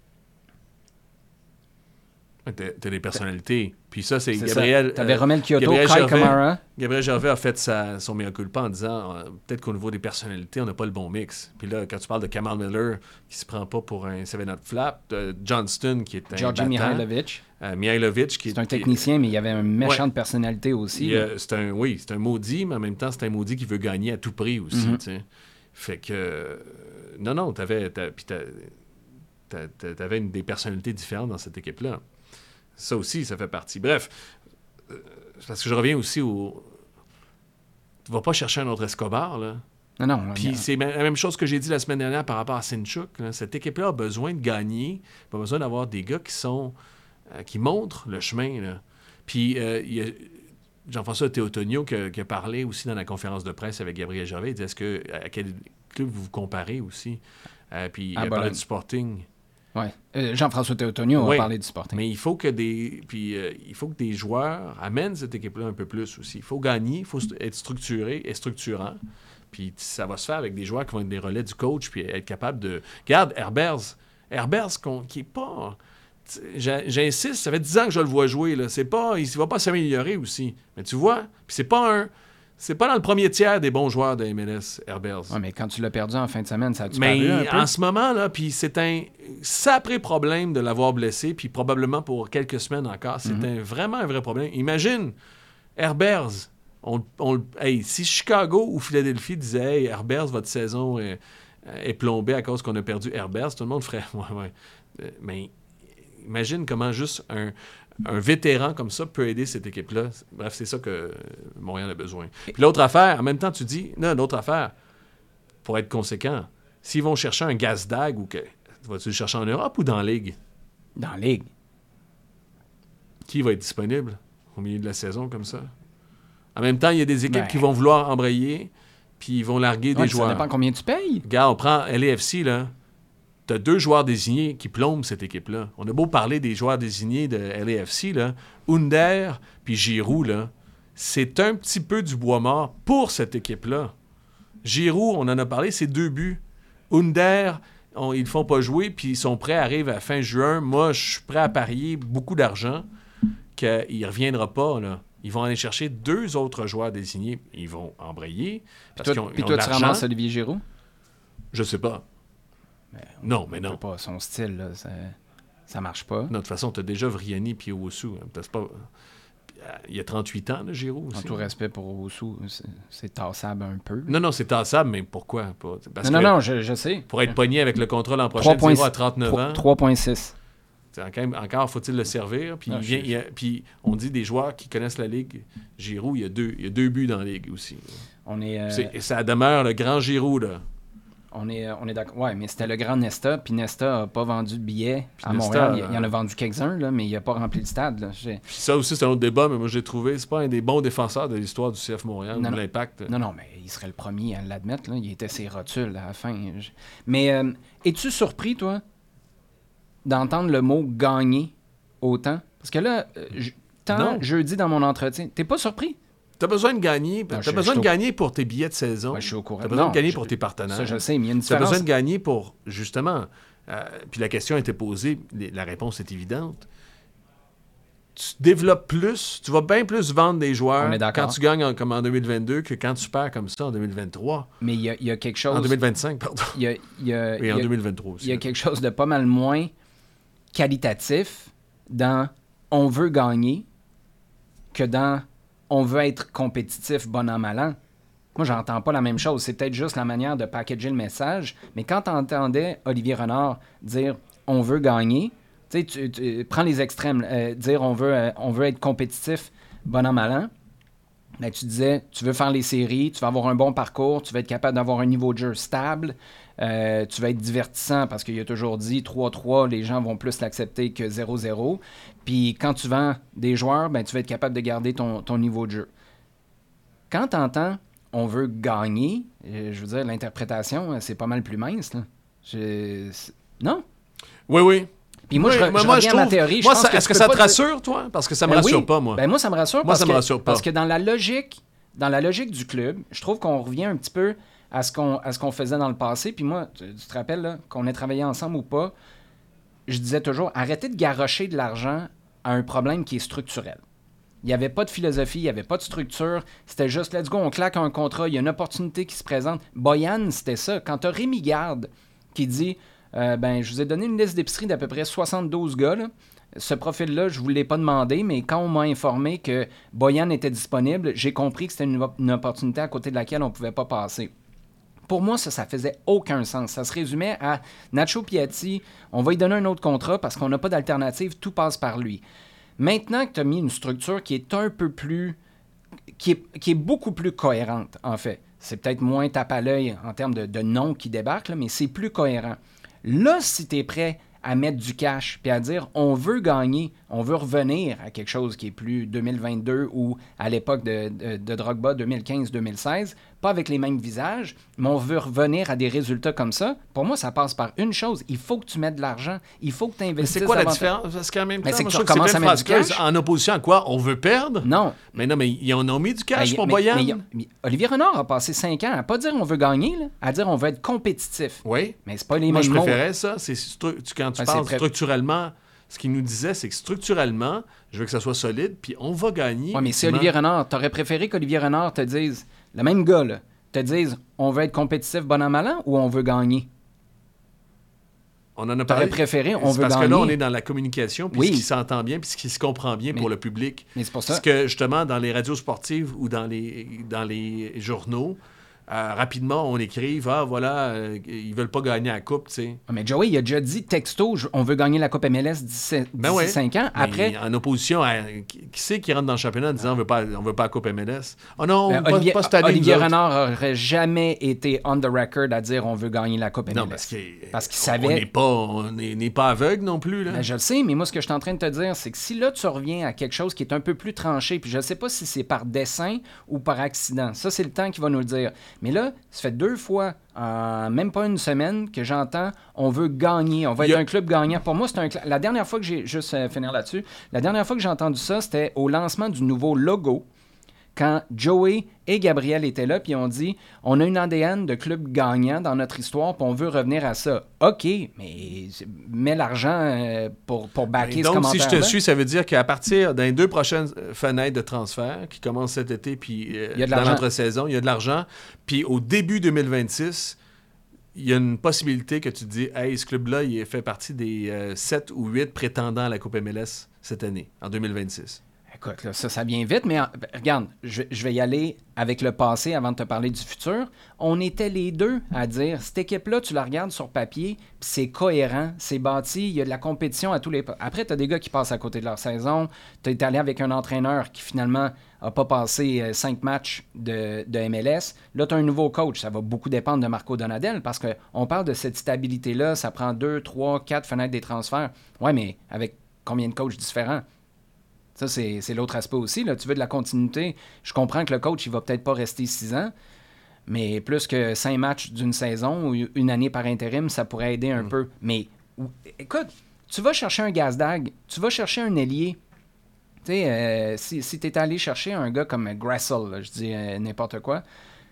T'as, t'as des personnalités. Puis ça, c'est, C'est Gabriel... ça. T'avais euh, Romel Kyoto, Gabriel Kai Gervais. Kamara. Gabriel Gervais a fait sa, son mea culpa en disant euh, peut-être qu'au niveau des personnalités, on n'a pas le bon mix. Puis là, quand tu parles de Kamal Miller, qui se prend pas pour un seven-up flap, de Johnston, qui est un Georgi battant, Mihailovic. euh, Mihailovic, qui C'est un qui est- technicien, mais il y avait une méchante personnalité aussi. il, là. euh, c'est un, oui, c'est un maudit, mais en même temps, c'est un maudit qui veut gagner à tout prix aussi. Mhm. tu sais. Fait que. euh, non, non, t'avais. T'as, puis t'as- t'as- t'as- t'avais une, des personnalités différentes dans cette équipe-là. Ça aussi, ça fait partie. Bref, euh, parce que je reviens aussi au. Tu vas pas chercher un autre Escobar, là. Non, non. Puis on- c'est la même chose que j'ai dit la semaine dernière par rapport à Sinchuk. là. Cette équipe-là a besoin de gagner, a besoin d'avoir des gars qui sont euh, qui montrent le chemin. Là. Puis euh, il y a Jean-François Théotonio qui a, qui a parlé aussi dans la conférence de presse avec Gabriel Gervais. Il dit est-ce que à quel club vous vous comparez aussi Euh, Puis il À a parlé Bologne. du Sporting. Ouais. Euh, Jean-François Théotonio Oui. a parlé du Sporting. Mais il faut que des puis euh, il faut que des joueurs amènent cette équipe-là un peu plus aussi. Il faut gagner, il faut st- être structuré et structurant. Puis ça va se faire avec des joueurs qui vont être des relais du coach puis être capable de. Regarde Herbers, Herbers qu'on- qui est pas. tu sais, j'a- J'insiste, ça fait dix ans que je le vois jouer là. C'est pas, il va pas s'améliorer aussi. Mais tu vois, puis c'est pas un, c'est pas dans le premier tiers des bons joueurs de M L S Herbers. Ouais, mais quand tu l'as perdu en fin de semaine, ça a-tu Mais paru un peu? en ce moment, là, puis c'est un sacré problème de l'avoir blessé, puis probablement pour quelques semaines encore. C'est Mhm. un, vraiment un vrai problème. Imagine, Herbers, on, on, hey, si Chicago ou Philadelphie disaient hey, Herbers, votre saison est, est plombée à cause qu'on a perdu Herbers, tout le monde ferait ouais, ouais. Euh, Mais imagine comment juste un, un vétéran comme ça peut aider cette équipe-là. Bref, c'est ça que euh, Montréal a besoin. Puis l'autre affaire, en même temps, tu dis, non, l'autre affaire, pour être conséquent, s'ils vont chercher un Gazdag ou que. Vas-tu le chercher en Europe ou dans la Ligue? Dans la ligue. Qui va être disponible au milieu de la saison comme ça? En même temps, il y a des équipes Ben. qui vont vouloir embrayer, puis ils vont larguer Ouais, des ça joueurs. dépend combien tu payes. Regarde, on prend L A F C, là. T'as deux joueurs désignés qui plombent cette équipe-là. On a beau parler des joueurs désignés de L A F C, là. Under puis Giroud, là. C'est un petit peu du bois mort pour cette équipe-là. Giroud, on en a parlé, c'est deux buts. Under, on- ils ne font pas jouer, puis ils sont prêts, arrivent à fin juin. Moi, je suis prêt à parier beaucoup d'argent qu'il ne reviendra pas, là. Ils vont aller chercher deux autres joueurs désignés. Ils vont embrayer. Parce Toi, qu'ils ont, puis ils ont toi de tu l'argent. ramasses Olivier Giroud? Je sais pas. Non, mais On non. peut pas, son style, là, ça, ça marche pas. Non, de toute façon, tu as déjà Vriani puis Owusu. Hein. T'as- c'est pas... il a trente-huit ans, là, Giroud. En aussi. tout respect pour Oussou, c'est, c'est tassable un peu. Non, non, c'est tassable, mais pourquoi? Pas? Parce non, que non, non, je, je sais. pour être pogné avec le contrat l'an prochain, Giroud à trente-neuf ans, trois virgule six. encore, encore faut-il le servir. Puis, Ah, il vient, je- il y a- puis on dit des joueurs qui connaissent la Ligue. Giroud, il y a deux, il y a deux buts dans la Ligue aussi. On est, euh, C'est- ça demeure le grand Giroud, là. on est, on est d'accord. Ouais, mais c'était le grand Nesta, puis Nesta n'a pas vendu de billets Puis à Nesta, Montréal. Il, il en a euh, vendu quelques-uns, là, mais il n'a pas rempli le stade. Là. J'ai- Puis ça aussi, c'est un autre débat, mais moi, j'ai trouvé, c'est pas un des bons défenseurs de l'histoire du C F Montréal, Non, ou de non. l'Impact. Non, non, mais il serait le premier à l'admettre. Là. Il était ses rotules à la fin. Je- Mais euh, es-tu surpris, toi, d'entendre le mot « gagner » autant? Parce que là, euh, je- tant Non. jeudi dans mon entretien, t'es pas surpris? T'as besoin de gagner. T'as je- besoin je de suis au- gagner pour tes billets de saison. Ouais, je suis au courant. T'as besoin Non, de gagner je- pour tes partenaires. Ça, je sais, mais il y a une T'as différence. besoin de gagner pour, justement... euh, puis la question a été posée, les- la réponse est évidente. Tu développes plus, tu vas bien plus vendre des joueurs On est d'accord. quand tu gagnes en- comme en deux mille vingt-deux que quand tu perds comme ça en deux mille vingt-trois. Mais il y, a- il y a quelque chose... En deux mille vingt-cinq, pardon. il y a, il y a- il Et y en a- deux mille vingt-trois aussi. il y a là. quelque chose de pas mal moins qualitatif dans « on veut gagner » que dans « on veut être compétitif, bon an, mal an ». Moi, j'entends pas la même chose. C'est peut-être juste la manière de packager le message. Mais quand tu entendais Olivier Renard dire « on veut gagner », tu sais, tu, tu- prends les extrêmes, euh, dire on veut, euh, on veut être compétitif, bon an, mal an. Ben, tu disais, tu veux faire les séries, tu vas avoir un bon parcours, tu vas être capable d'avoir un niveau de jeu stable, euh, tu vas être divertissant parce qu'il a toujours dit trois trois, les gens vont plus l'accepter que zéro zéro. Puis quand tu vends des joueurs, ben, tu vas être capable de garder ton, ton niveau de jeu. Quand tu entends on veut gagner, euh, je veux dire, l'interprétation, euh, c'est pas mal plus mince. Là. Je- c'est- Non? Oui, oui. Puis moi, Oui, je, re- mais je moi, reviens je à ma trouve- théorie. je moi, pense ça- que est-ce tu que peux ça te pas rassure, toi? Parce que ça me Ben rassure oui. pas, moi. Ben moi, ça me rassure, Moi, parce, ça me que, rassure pas. parce que dans la logique, dans la logique du club, je trouve qu'on revient un petit peu à ce qu'on, à ce qu'on faisait dans le passé. Puis moi, tu, tu te rappelles, là, qu'on ait travaillé ensemble ou pas, je disais toujours, arrêtez de garrocher de l'argent à un problème qui est structurel. Il n'y avait pas de philosophie, il n'y avait pas de structure. C'était juste, let's go, on claque un contrat, il y a une opportunité qui se présente. Boyan, c'était ça. Quand tu as Rémi Garde qui dit, euh, ben, je vous ai donné une liste d'épicerie d'à peu près soixante-douze gars, là. Ce profil-là, je ne vous l'ai pas demandé, mais quand on m'a informé que Boyan était disponible, j'ai compris que c'était une, op- une opportunité à côté de laquelle on ne pouvait pas passer. Pour moi, ça, ça faisait aucun sens. Ça se résumait à Nacho Piatti, on va lui donner un autre contrat parce qu'on n'a pas d'alternative, tout passe par lui. Maintenant que tu as mis une structure qui est un peu plus... qui est, qui est beaucoup plus cohérente, en fait. C'est peut-être moins tape à l'œil en termes de, de noms qui débarquent, là, mais c'est plus cohérent. Là, si tu es prêt à mettre du cash puis à dire on veut gagner, on veut revenir à quelque chose qui est plus deux mille vingt-deux ou à l'époque de, de, de Drogba deux mille quinze deux mille seize, pas avec les mêmes visages, mais on veut revenir à des résultats comme ça. Pour moi, ça passe par une chose, il faut que tu mettes de l'argent, il faut que tu Mais investisses. c'est quoi la davantage. différence? Parce qu'en même temps, Mais c'est moi, que je tu trouve que c'est recommences à plein de mettre du phrases cash. creuses. En opposition à quoi? On veut perdre? Non. Mais non, mais ils en ont mis du cash Ben, pour mais- Boyan. mais- mais Olivier Renard a passé cinq ans à pas dire on veut gagner, là, à dire on veut être compétitif. Oui. Mais c'est pas les Moi, je mêmes mots. préférais ça. C'est stru- tu- quand tu Ben, parles c'est très- structurellement, ce qu'il nous disait, c'est que structurellement, je veux que ça soit solide, puis on va gagner. Ouais, mais si ultimement. Olivier Renard, t'aurais préféré qu'Olivier Renard te dise, le même gars, là, te dise on veut être compétitif bon an mal an ou on veut gagner? On en a T'aurais parlé. préféré on C'est veut parce gagner. que là, on est dans la communication, puis Oui. ce qui s'entend bien, puis ce qui se comprend bien Mais- pour le public. Mais c'est pour ça. Parce que justement, dans les radios sportives ou dans les, dans les journaux, euh, rapidement, on écrive Ah, voilà, euh, ils veulent pas gagner la coupe, tu sais. Ah, mais Joey, il a déjà dit texto, je- on veut gagner la Coupe M L S d'ici Ben d'ici ouais. cinq ans. Mais Après, en opposition à. Qui qui c'est qui rentre dans le championnat en disant on veut pas, on veut pas la Coupe M L S? Oh non, euh, pas, Olivier, pas cette année. Olivier nous autres. Renard aurait jamais été on the record à dire on veut gagner la Coupe M L S. Non, parce que- Parce qu'il On savait. n'est pas, on n'est n'est pas aveugle non plus, là. Ben, je le sais, mais moi, ce que je suis en train de te dire, c'est que si là, tu reviens à quelque chose qui est un peu plus tranché, puis je ne sais pas si c'est par dessein ou par accident, ça, c'est le temps qui va nous le dire. Mais là, ça fait deux fois, en même pas une semaine, que j'entends on veut gagner, on va Il y être a- un club gagnant. Pour moi, c'est un cl- la dernière fois que j'ai, juste euh, finir là-dessus, la dernière fois que j'ai entendu ça, c'était au lancement du nouveau logo, quand Joey et Gabriel étaient là, puis on dit on a une A D N de club gagnant dans notre histoire, puis on veut revenir à ça. OK, mais c'est- mets l'argent euh, pour, pour backer Et ce donc, commentaire. si je te suis, ça veut dire qu'à partir des deux prochaines euh, fenêtres de transfert qui commencent cet été, puis euh, Il y a de dans l'argent. l'entre-saison, il y a de l'argent. Puis au début deux mille vingt-six, il y a une possibilité que tu te dis hey, ce club-là, il fait partie des euh, sept ou huit prétendants à la Coupe M L S cette année, en deux mille vingt-six. écoute, là, ça, ça vient vite, mais en, regarde, je, je vais y aller avec le passé avant de te parler du futur. On était les deux à dire, cette équipe-là, tu la regardes sur papier, puis c'est cohérent, c'est bâti, il y a de la compétition à tous les... Après, tu as des gars qui passent à côté de leur saison, tu es allé avec un entraîneur qui, finalement, n'a pas passé euh, cinq matchs de, de M L S. Là, tu as un nouveau coach, ça va beaucoup dépendre de Marco Donadel, parce qu'on parle de cette stabilité-là, ça prend deux, trois, quatre fenêtres des transferts. Ouais, mais avec combien de coachs différents? Ça, c'est, c'est l'autre aspect aussi. Là. Tu veux de la continuité. Je comprends que le coach, il va peut-être pas rester six ans, mais plus que cinq matchs d'une saison ou une année par intérim, ça pourrait aider un mm. peu. Mais écoute, tu vas chercher un Gazdag, tu vas chercher un ailier. Tu sais, euh, si, si tu es allé chercher un gars comme Grassel, là, je dis euh, n'importe quoi,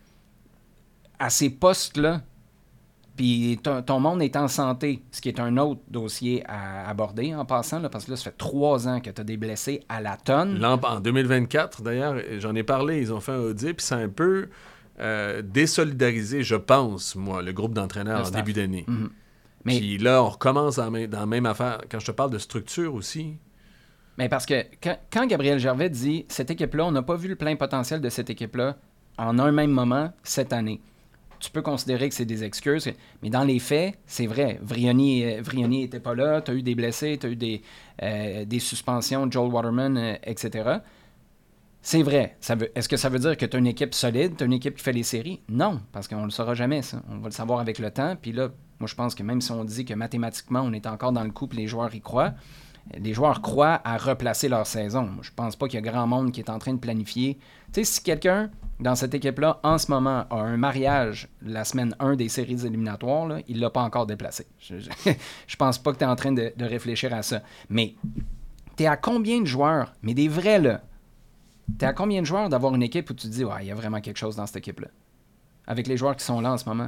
à ces postes-là, puis ton, ton monde est en santé, ce qui est un autre dossier à aborder en passant, là, parce que là, ça fait trois ans que tu as des blessés à la tonne. Là, en deux mille vingt-quatre, d'ailleurs, j'en ai parlé, ils ont fait un audit, puis c'est un peu euh, désolidarisé, je pense, moi, le groupe d'entraîneurs en début d'année. Mm-hmm. Mais... Puis là, on recommence dans la, dans la même affaire. Quand je te parle de structure aussi... Mais parce que quand, quand Gabriel Gervais dit « Cette équipe-là, on n'a pas vu le plein potentiel de cette équipe-là en un même moment cette année », tu peux considérer que c'est des excuses, mais dans les faits, c'est vrai. Vrioni euh, Vrioni n'était pas là, tu as eu des blessés, tu as eu des, euh, des suspensions, Joel Waterman, euh, et cetera. C'est vrai. Ça veut, est-ce que ça veut dire que tu as une équipe solide, tu as une équipe qui fait les séries? Non, parce qu'on ne le saura jamais, ça. On va le savoir avec le temps. Puis là, moi, je pense que même si on dit que mathématiquement, on est encore dans le coup et les joueurs y croient, les joueurs croient à replacer leur saison. Je pense pas qu'il y a grand monde qui est en train de planifier. Tu sais, si quelqu'un dans cette équipe-là, en ce moment, a un mariage la semaine un des séries éliminatoires, là, il ne l'a pas encore déplacé. Je, je, je pense pas que tu es en train de, de réfléchir à ça. Mais tu es à combien de joueurs, mais des vrais, là, tu es à combien de joueurs d'avoir une équipe où tu te dis, ouais, il y a vraiment quelque chose dans cette équipe-là? Avec les joueurs qui sont là en ce moment.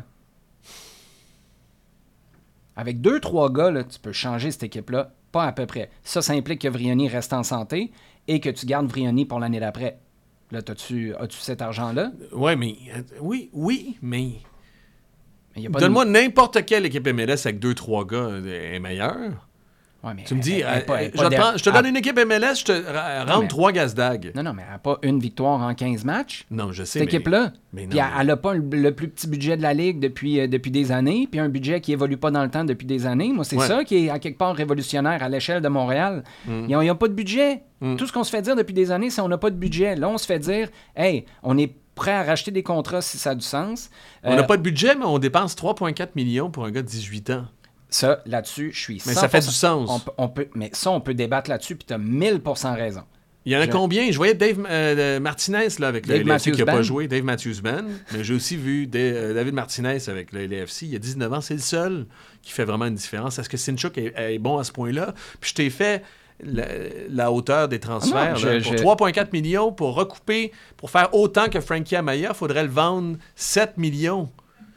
Avec deux, trois gars, là, tu peux changer cette équipe-là, pas à peu près. Ça, ça implique que Vrioni reste en santé et que tu gardes Vrioni pour l'année d'après. Là, as-tu, as-tu cet argent-là? Ouais, mais... Euh, oui, oui, mais... mais y a pas Donne-moi de... n'importe quelle équipe M L S avec deux, trois gars euh, est meilleure. Ouais, mais tu me dis, elle, elle, elle, euh, elle, je, te prends, je te donne elle... une équipe M L S, je te r- rentre trois Gazdag. Non, non, mais elle n'a pas une victoire en quinze matchs. Non, je sais, cette mais... équipe-là. Mais non, puis mais... elle n'a pas le, le plus petit budget de la Ligue depuis, euh, depuis des années, puis un budget qui évolue pas dans le temps depuis des années. Moi, c'est ouais. ça qui est à quelque part révolutionnaire à l'échelle de Montréal. Mm. Ils n'ont pas de budget. Mm. Tout ce qu'on se fait dire depuis des années, c'est qu'on n'a pas de budget. Là, on se fait dire, hey, on est prêt à racheter des contrats si ça a du sens. On n'a euh, pas de budget, mais on dépense trois virgule quatre millions pour un gars de dix-huit ans. Ça, là-dessus, je suis cent pour cent... Mais ça fait du sens. On peut, on peut, mais ça, on peut débattre là-dessus, puis tu as mille pour cent raison. Il y en a je... combien? Je voyais Dave euh, Martinez là, avec Dave le L F C qui n'a pas Band. joué, Dave Matthews-Band. Mais j'ai aussi vu Dave, euh, David Martinez avec le L F C. Il y a dix-neuf ans, c'est le seul qui fait vraiment une différence. Est-ce que Sinchuk est, est bon à ce point-là? Puis je t'ai fait la, la hauteur des transferts. Ah non, là, je, pour je... trois virgule quatre millions, pour recouper, pour faire autant que Frankie Amaya, il faudrait le vendre sept millions.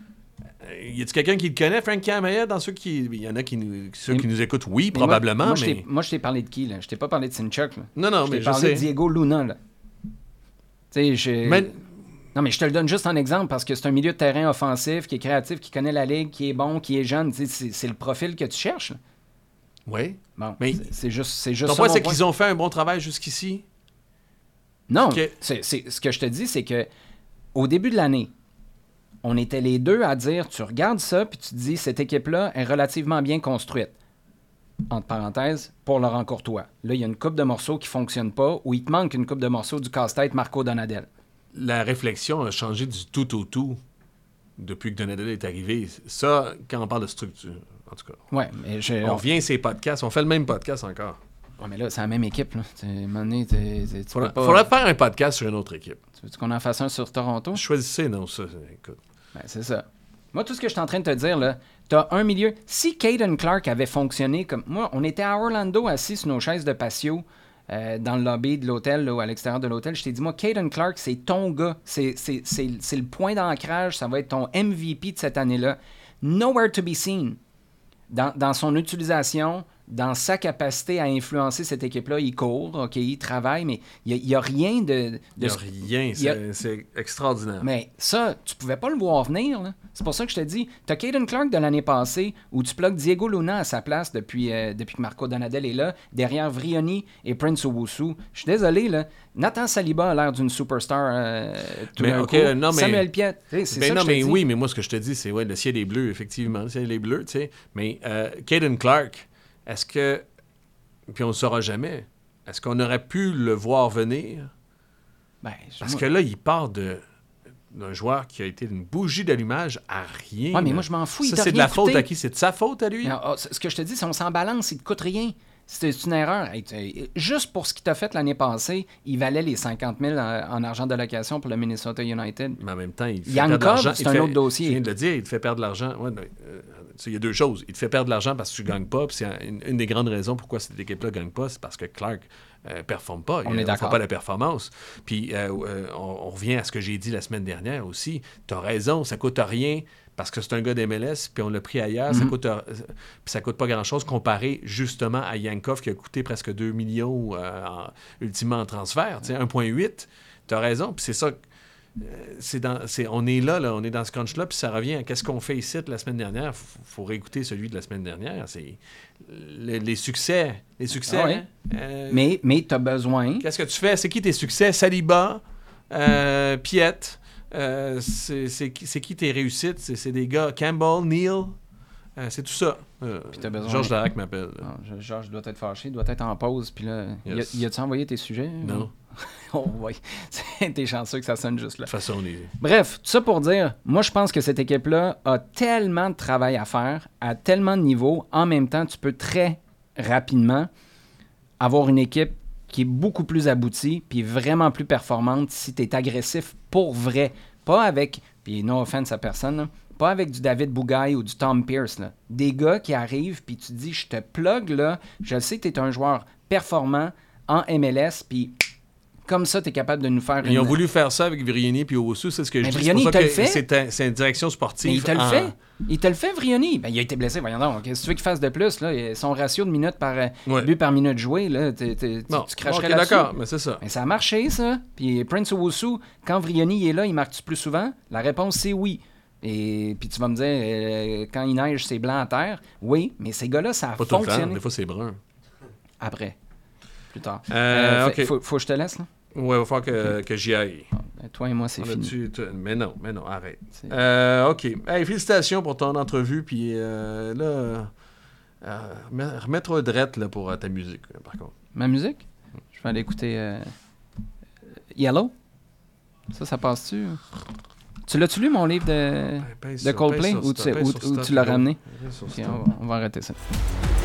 Y a-t-il quelqu'un qui le connaît, Frankie Amaya, dans ceux qui... Il y en a qui nous, ceux mais, qui nous écoutent, oui, probablement, moi, moi, mais... Je moi, je t'ai parlé de qui, là? Je t'ai pas parlé de Sinchuk, là. Non, non, je mais t'ai je parlé sais. de Diego Luna, là. Tu sais, je... Mais... Non, mais je te le donne juste en exemple, parce que c'est un milieu de terrain offensif, qui est créatif, qui connaît la Ligue, qui est bon, qui est jeune. C'est, c'est le profil que tu cherches, là. Oui. Bon, mais... c'est, c'est juste, c'est juste ton ça, point, c'est point. qu'ils ont fait un bon travail jusqu'ici? Non, que... c'est, c'est, ce que je te dis, c'est que au début de l'année, on était les deux à dire, tu regardes ça, puis tu te dis, cette équipe-là est relativement bien construite. Entre parenthèses, pour Laurent Courtois. Là, il y a une coupe de morceaux qui ne fonctionne pas, ou il te manque une coupe de morceaux du casse-tête Marco Donadel. La réflexion a changé du tout au tout depuis que Donadel est arrivé. Ça, quand on parle de structure, en tout cas. Ouais, mais je, on revient à ces podcasts, on fait le même podcast encore. Ouais, mais là, c'est la même équipe. Là. Tu il faudrait, pas... faudrait faire un podcast sur une autre équipe. Tu veux qu'on en fasse un sur Toronto? Choisissez, non, ça, écoute. Ben, c'est ça. Moi, tout ce que je suis en train de te dire, là, t'as un milieu... Si Caden Clark avait fonctionné comme... Moi, on était à Orlando, assis sur nos chaises de patio, euh, dans le lobby de l'hôtel, là, ou à l'extérieur de l'hôtel. Je t'ai dit, moi, Caden Clark, c'est ton gars. C'est, c'est, c'est, c'est le point d'ancrage. Ça va être ton M V P de cette année-là. Nowhere to be seen. Dans, dans son utilisation... dans sa capacité à influencer cette équipe-là, il court, OK, il travaille, mais il n'y a, a rien de... de Il n'y a rien, c'est, a... c'est extraordinaire. Mais ça, tu pouvais pas le voir venir, là. C'est pour ça que je te dis, tu as Caden Clark de l'année passée, où tu plugues Diego Luna à sa place depuis, euh, depuis que Marco Donadel est là, derrière Vrioni et Prince Owusu. Je suis désolé, là. Nathan Saliba a l'air d'une superstar euh, tout mais, d'un okay, coup. non, mais... Samuel Piet, c'est ben ça non, que je mais te dis. oui, mais moi, ce que je te dis, c'est ouais, le ciel est bleu, effectivement, le ciel est bleu, tu sais. Mais euh, Caden Clark, est-ce que... Puis on ne le saura jamais. Est-ce qu'on aurait pu le voir venir? Ben, Parce moi... que là, il part de, d'un joueur qui a été une bougie d'allumage à rien. Ouais, mais moi, je m'en fous. Ça, il c'est de rien la faute coûté. à qui? C'est de sa faute à lui? Non, oh, ce que je te dis, si on s'en balance, il te coûte rien. C'est une erreur. Hey, juste pour ce qu'il t'a fait l'année passée, il valait les cinquante mille en, en argent d'allocation pour le Minnesota United. Mais en même temps, il te fait Yankov, perdre de l'argent. c'est Il un fait, autre dossier. Je viens de le dire, il te fait perdre de l'argent. Ouais, non, euh, il y a deux choses. Il te fait perdre de l'argent parce que tu ne gagnes pas. Puis c'est une, une des grandes raisons pourquoi cette équipe-là ne gagne pas, c'est parce que Clark ne euh, performe pas. On il est ne d'accord. fait pas la performance. Puis euh, euh, on, on revient à ce que j'ai dit la semaine dernière aussi. Tu as raison, ça ne coûte rien. Parce que c'est un gars d'M L S, puis on l'a pris ailleurs, mm-hmm. ça coûte, euh, puis ça coûte pas grand-chose comparé justement à Yankov qui a coûté presque deux millions euh, en, ultimement en transfert, tu sais, un virgule huit. Tu as raison, puis c'est ça. Euh, c'est dans, c'est, on est là, là, on est dans ce crunch-là, puis ça revient à qu'est-ce qu'on fait ici la semaine dernière. Il faut, faut réécouter celui de la semaine dernière. C'est les, les succès. Les succès. Ah oui. hein? euh, Mais, mais tu as besoin. Qu'est-ce que tu fais? C'est qui tes succès? Saliba, euh, Piet. Euh, c'est, c'est, c'est qui tes réussites? C'est, c'est des gars, Campbell, Neal, euh, c'est tout ça. Euh, besoin... Georges Larac m'appelle. Non, Georges doit être fâché, doit être en pause. Puis là, yes. y, a, y a-tu envoyé tes sujets? Non. Oh oui, t'es chanceux que ça sonne juste là. De toute façon, on est... Bref, tout ça pour dire, moi je pense que cette équipe-là a tellement de travail à faire, à tellement de niveaux. En même temps, tu peux très rapidement avoir une équipe qui est beaucoup plus aboutie puis vraiment plus performante si tu es agressif pour vrai. Pas avec, puis no offense à personne, là, pas avec du David Bougaille ou du Tom Pierce. Là. Des gars qui arrivent puis tu dis, je te plug là, je sais que tu es un joueur performant en M L S, puis comme ça, tu es capable de nous faire une... Ils ont voulu faire ça avec Vrioni puis Owusu, c'est ce que je mais dis. Vrioni, c'est pour il ça te le que fait. C'est, un, c'est une direction sportive. Mais il te le en... fait. Il te le fait, Vrioni. Ben, il a été blessé, voyons donc. Qu'est-ce que tu veux qu'il fasse de plus? Là? Son ratio de minutes par ouais. but par minute jouée, là, t'es, t'es, bon, tu cracherais okay, là-dessus. d'accord, mais c'est ça. Mais ça a marché, ça. Puis Prince Owusu, quand Vrioni est là, il marque-tu plus souvent? La réponse, c'est oui. Et puis tu vas me dire, euh, quand il neige, c'est blanc à terre. Oui, mais ces gars-là, ça a Pas tout le fonctionné. temps, des fois, c'est brun. Après. Plus tard. Euh, euh, OK. Faut, faut que je te laisse, là? Ouais, il va falloir que, que j'y aille. Ben, toi et moi, c'est On fini. a-tu, tu... Mais non, mais non, arrête. Euh, OK. Hey, félicitations pour ton entrevue. Puis euh, là, euh, remettre drette là, pour euh, ta musique, par contre. Ma musique? Je vais aller écouter euh, Yellow. Ça, ça passe-tu? Tu l'as-tu lu, mon livre de, ben, de Coldplay? Ou tu, ou, ou tu l'as ramené? Okay, on, va, on va arrêter ça.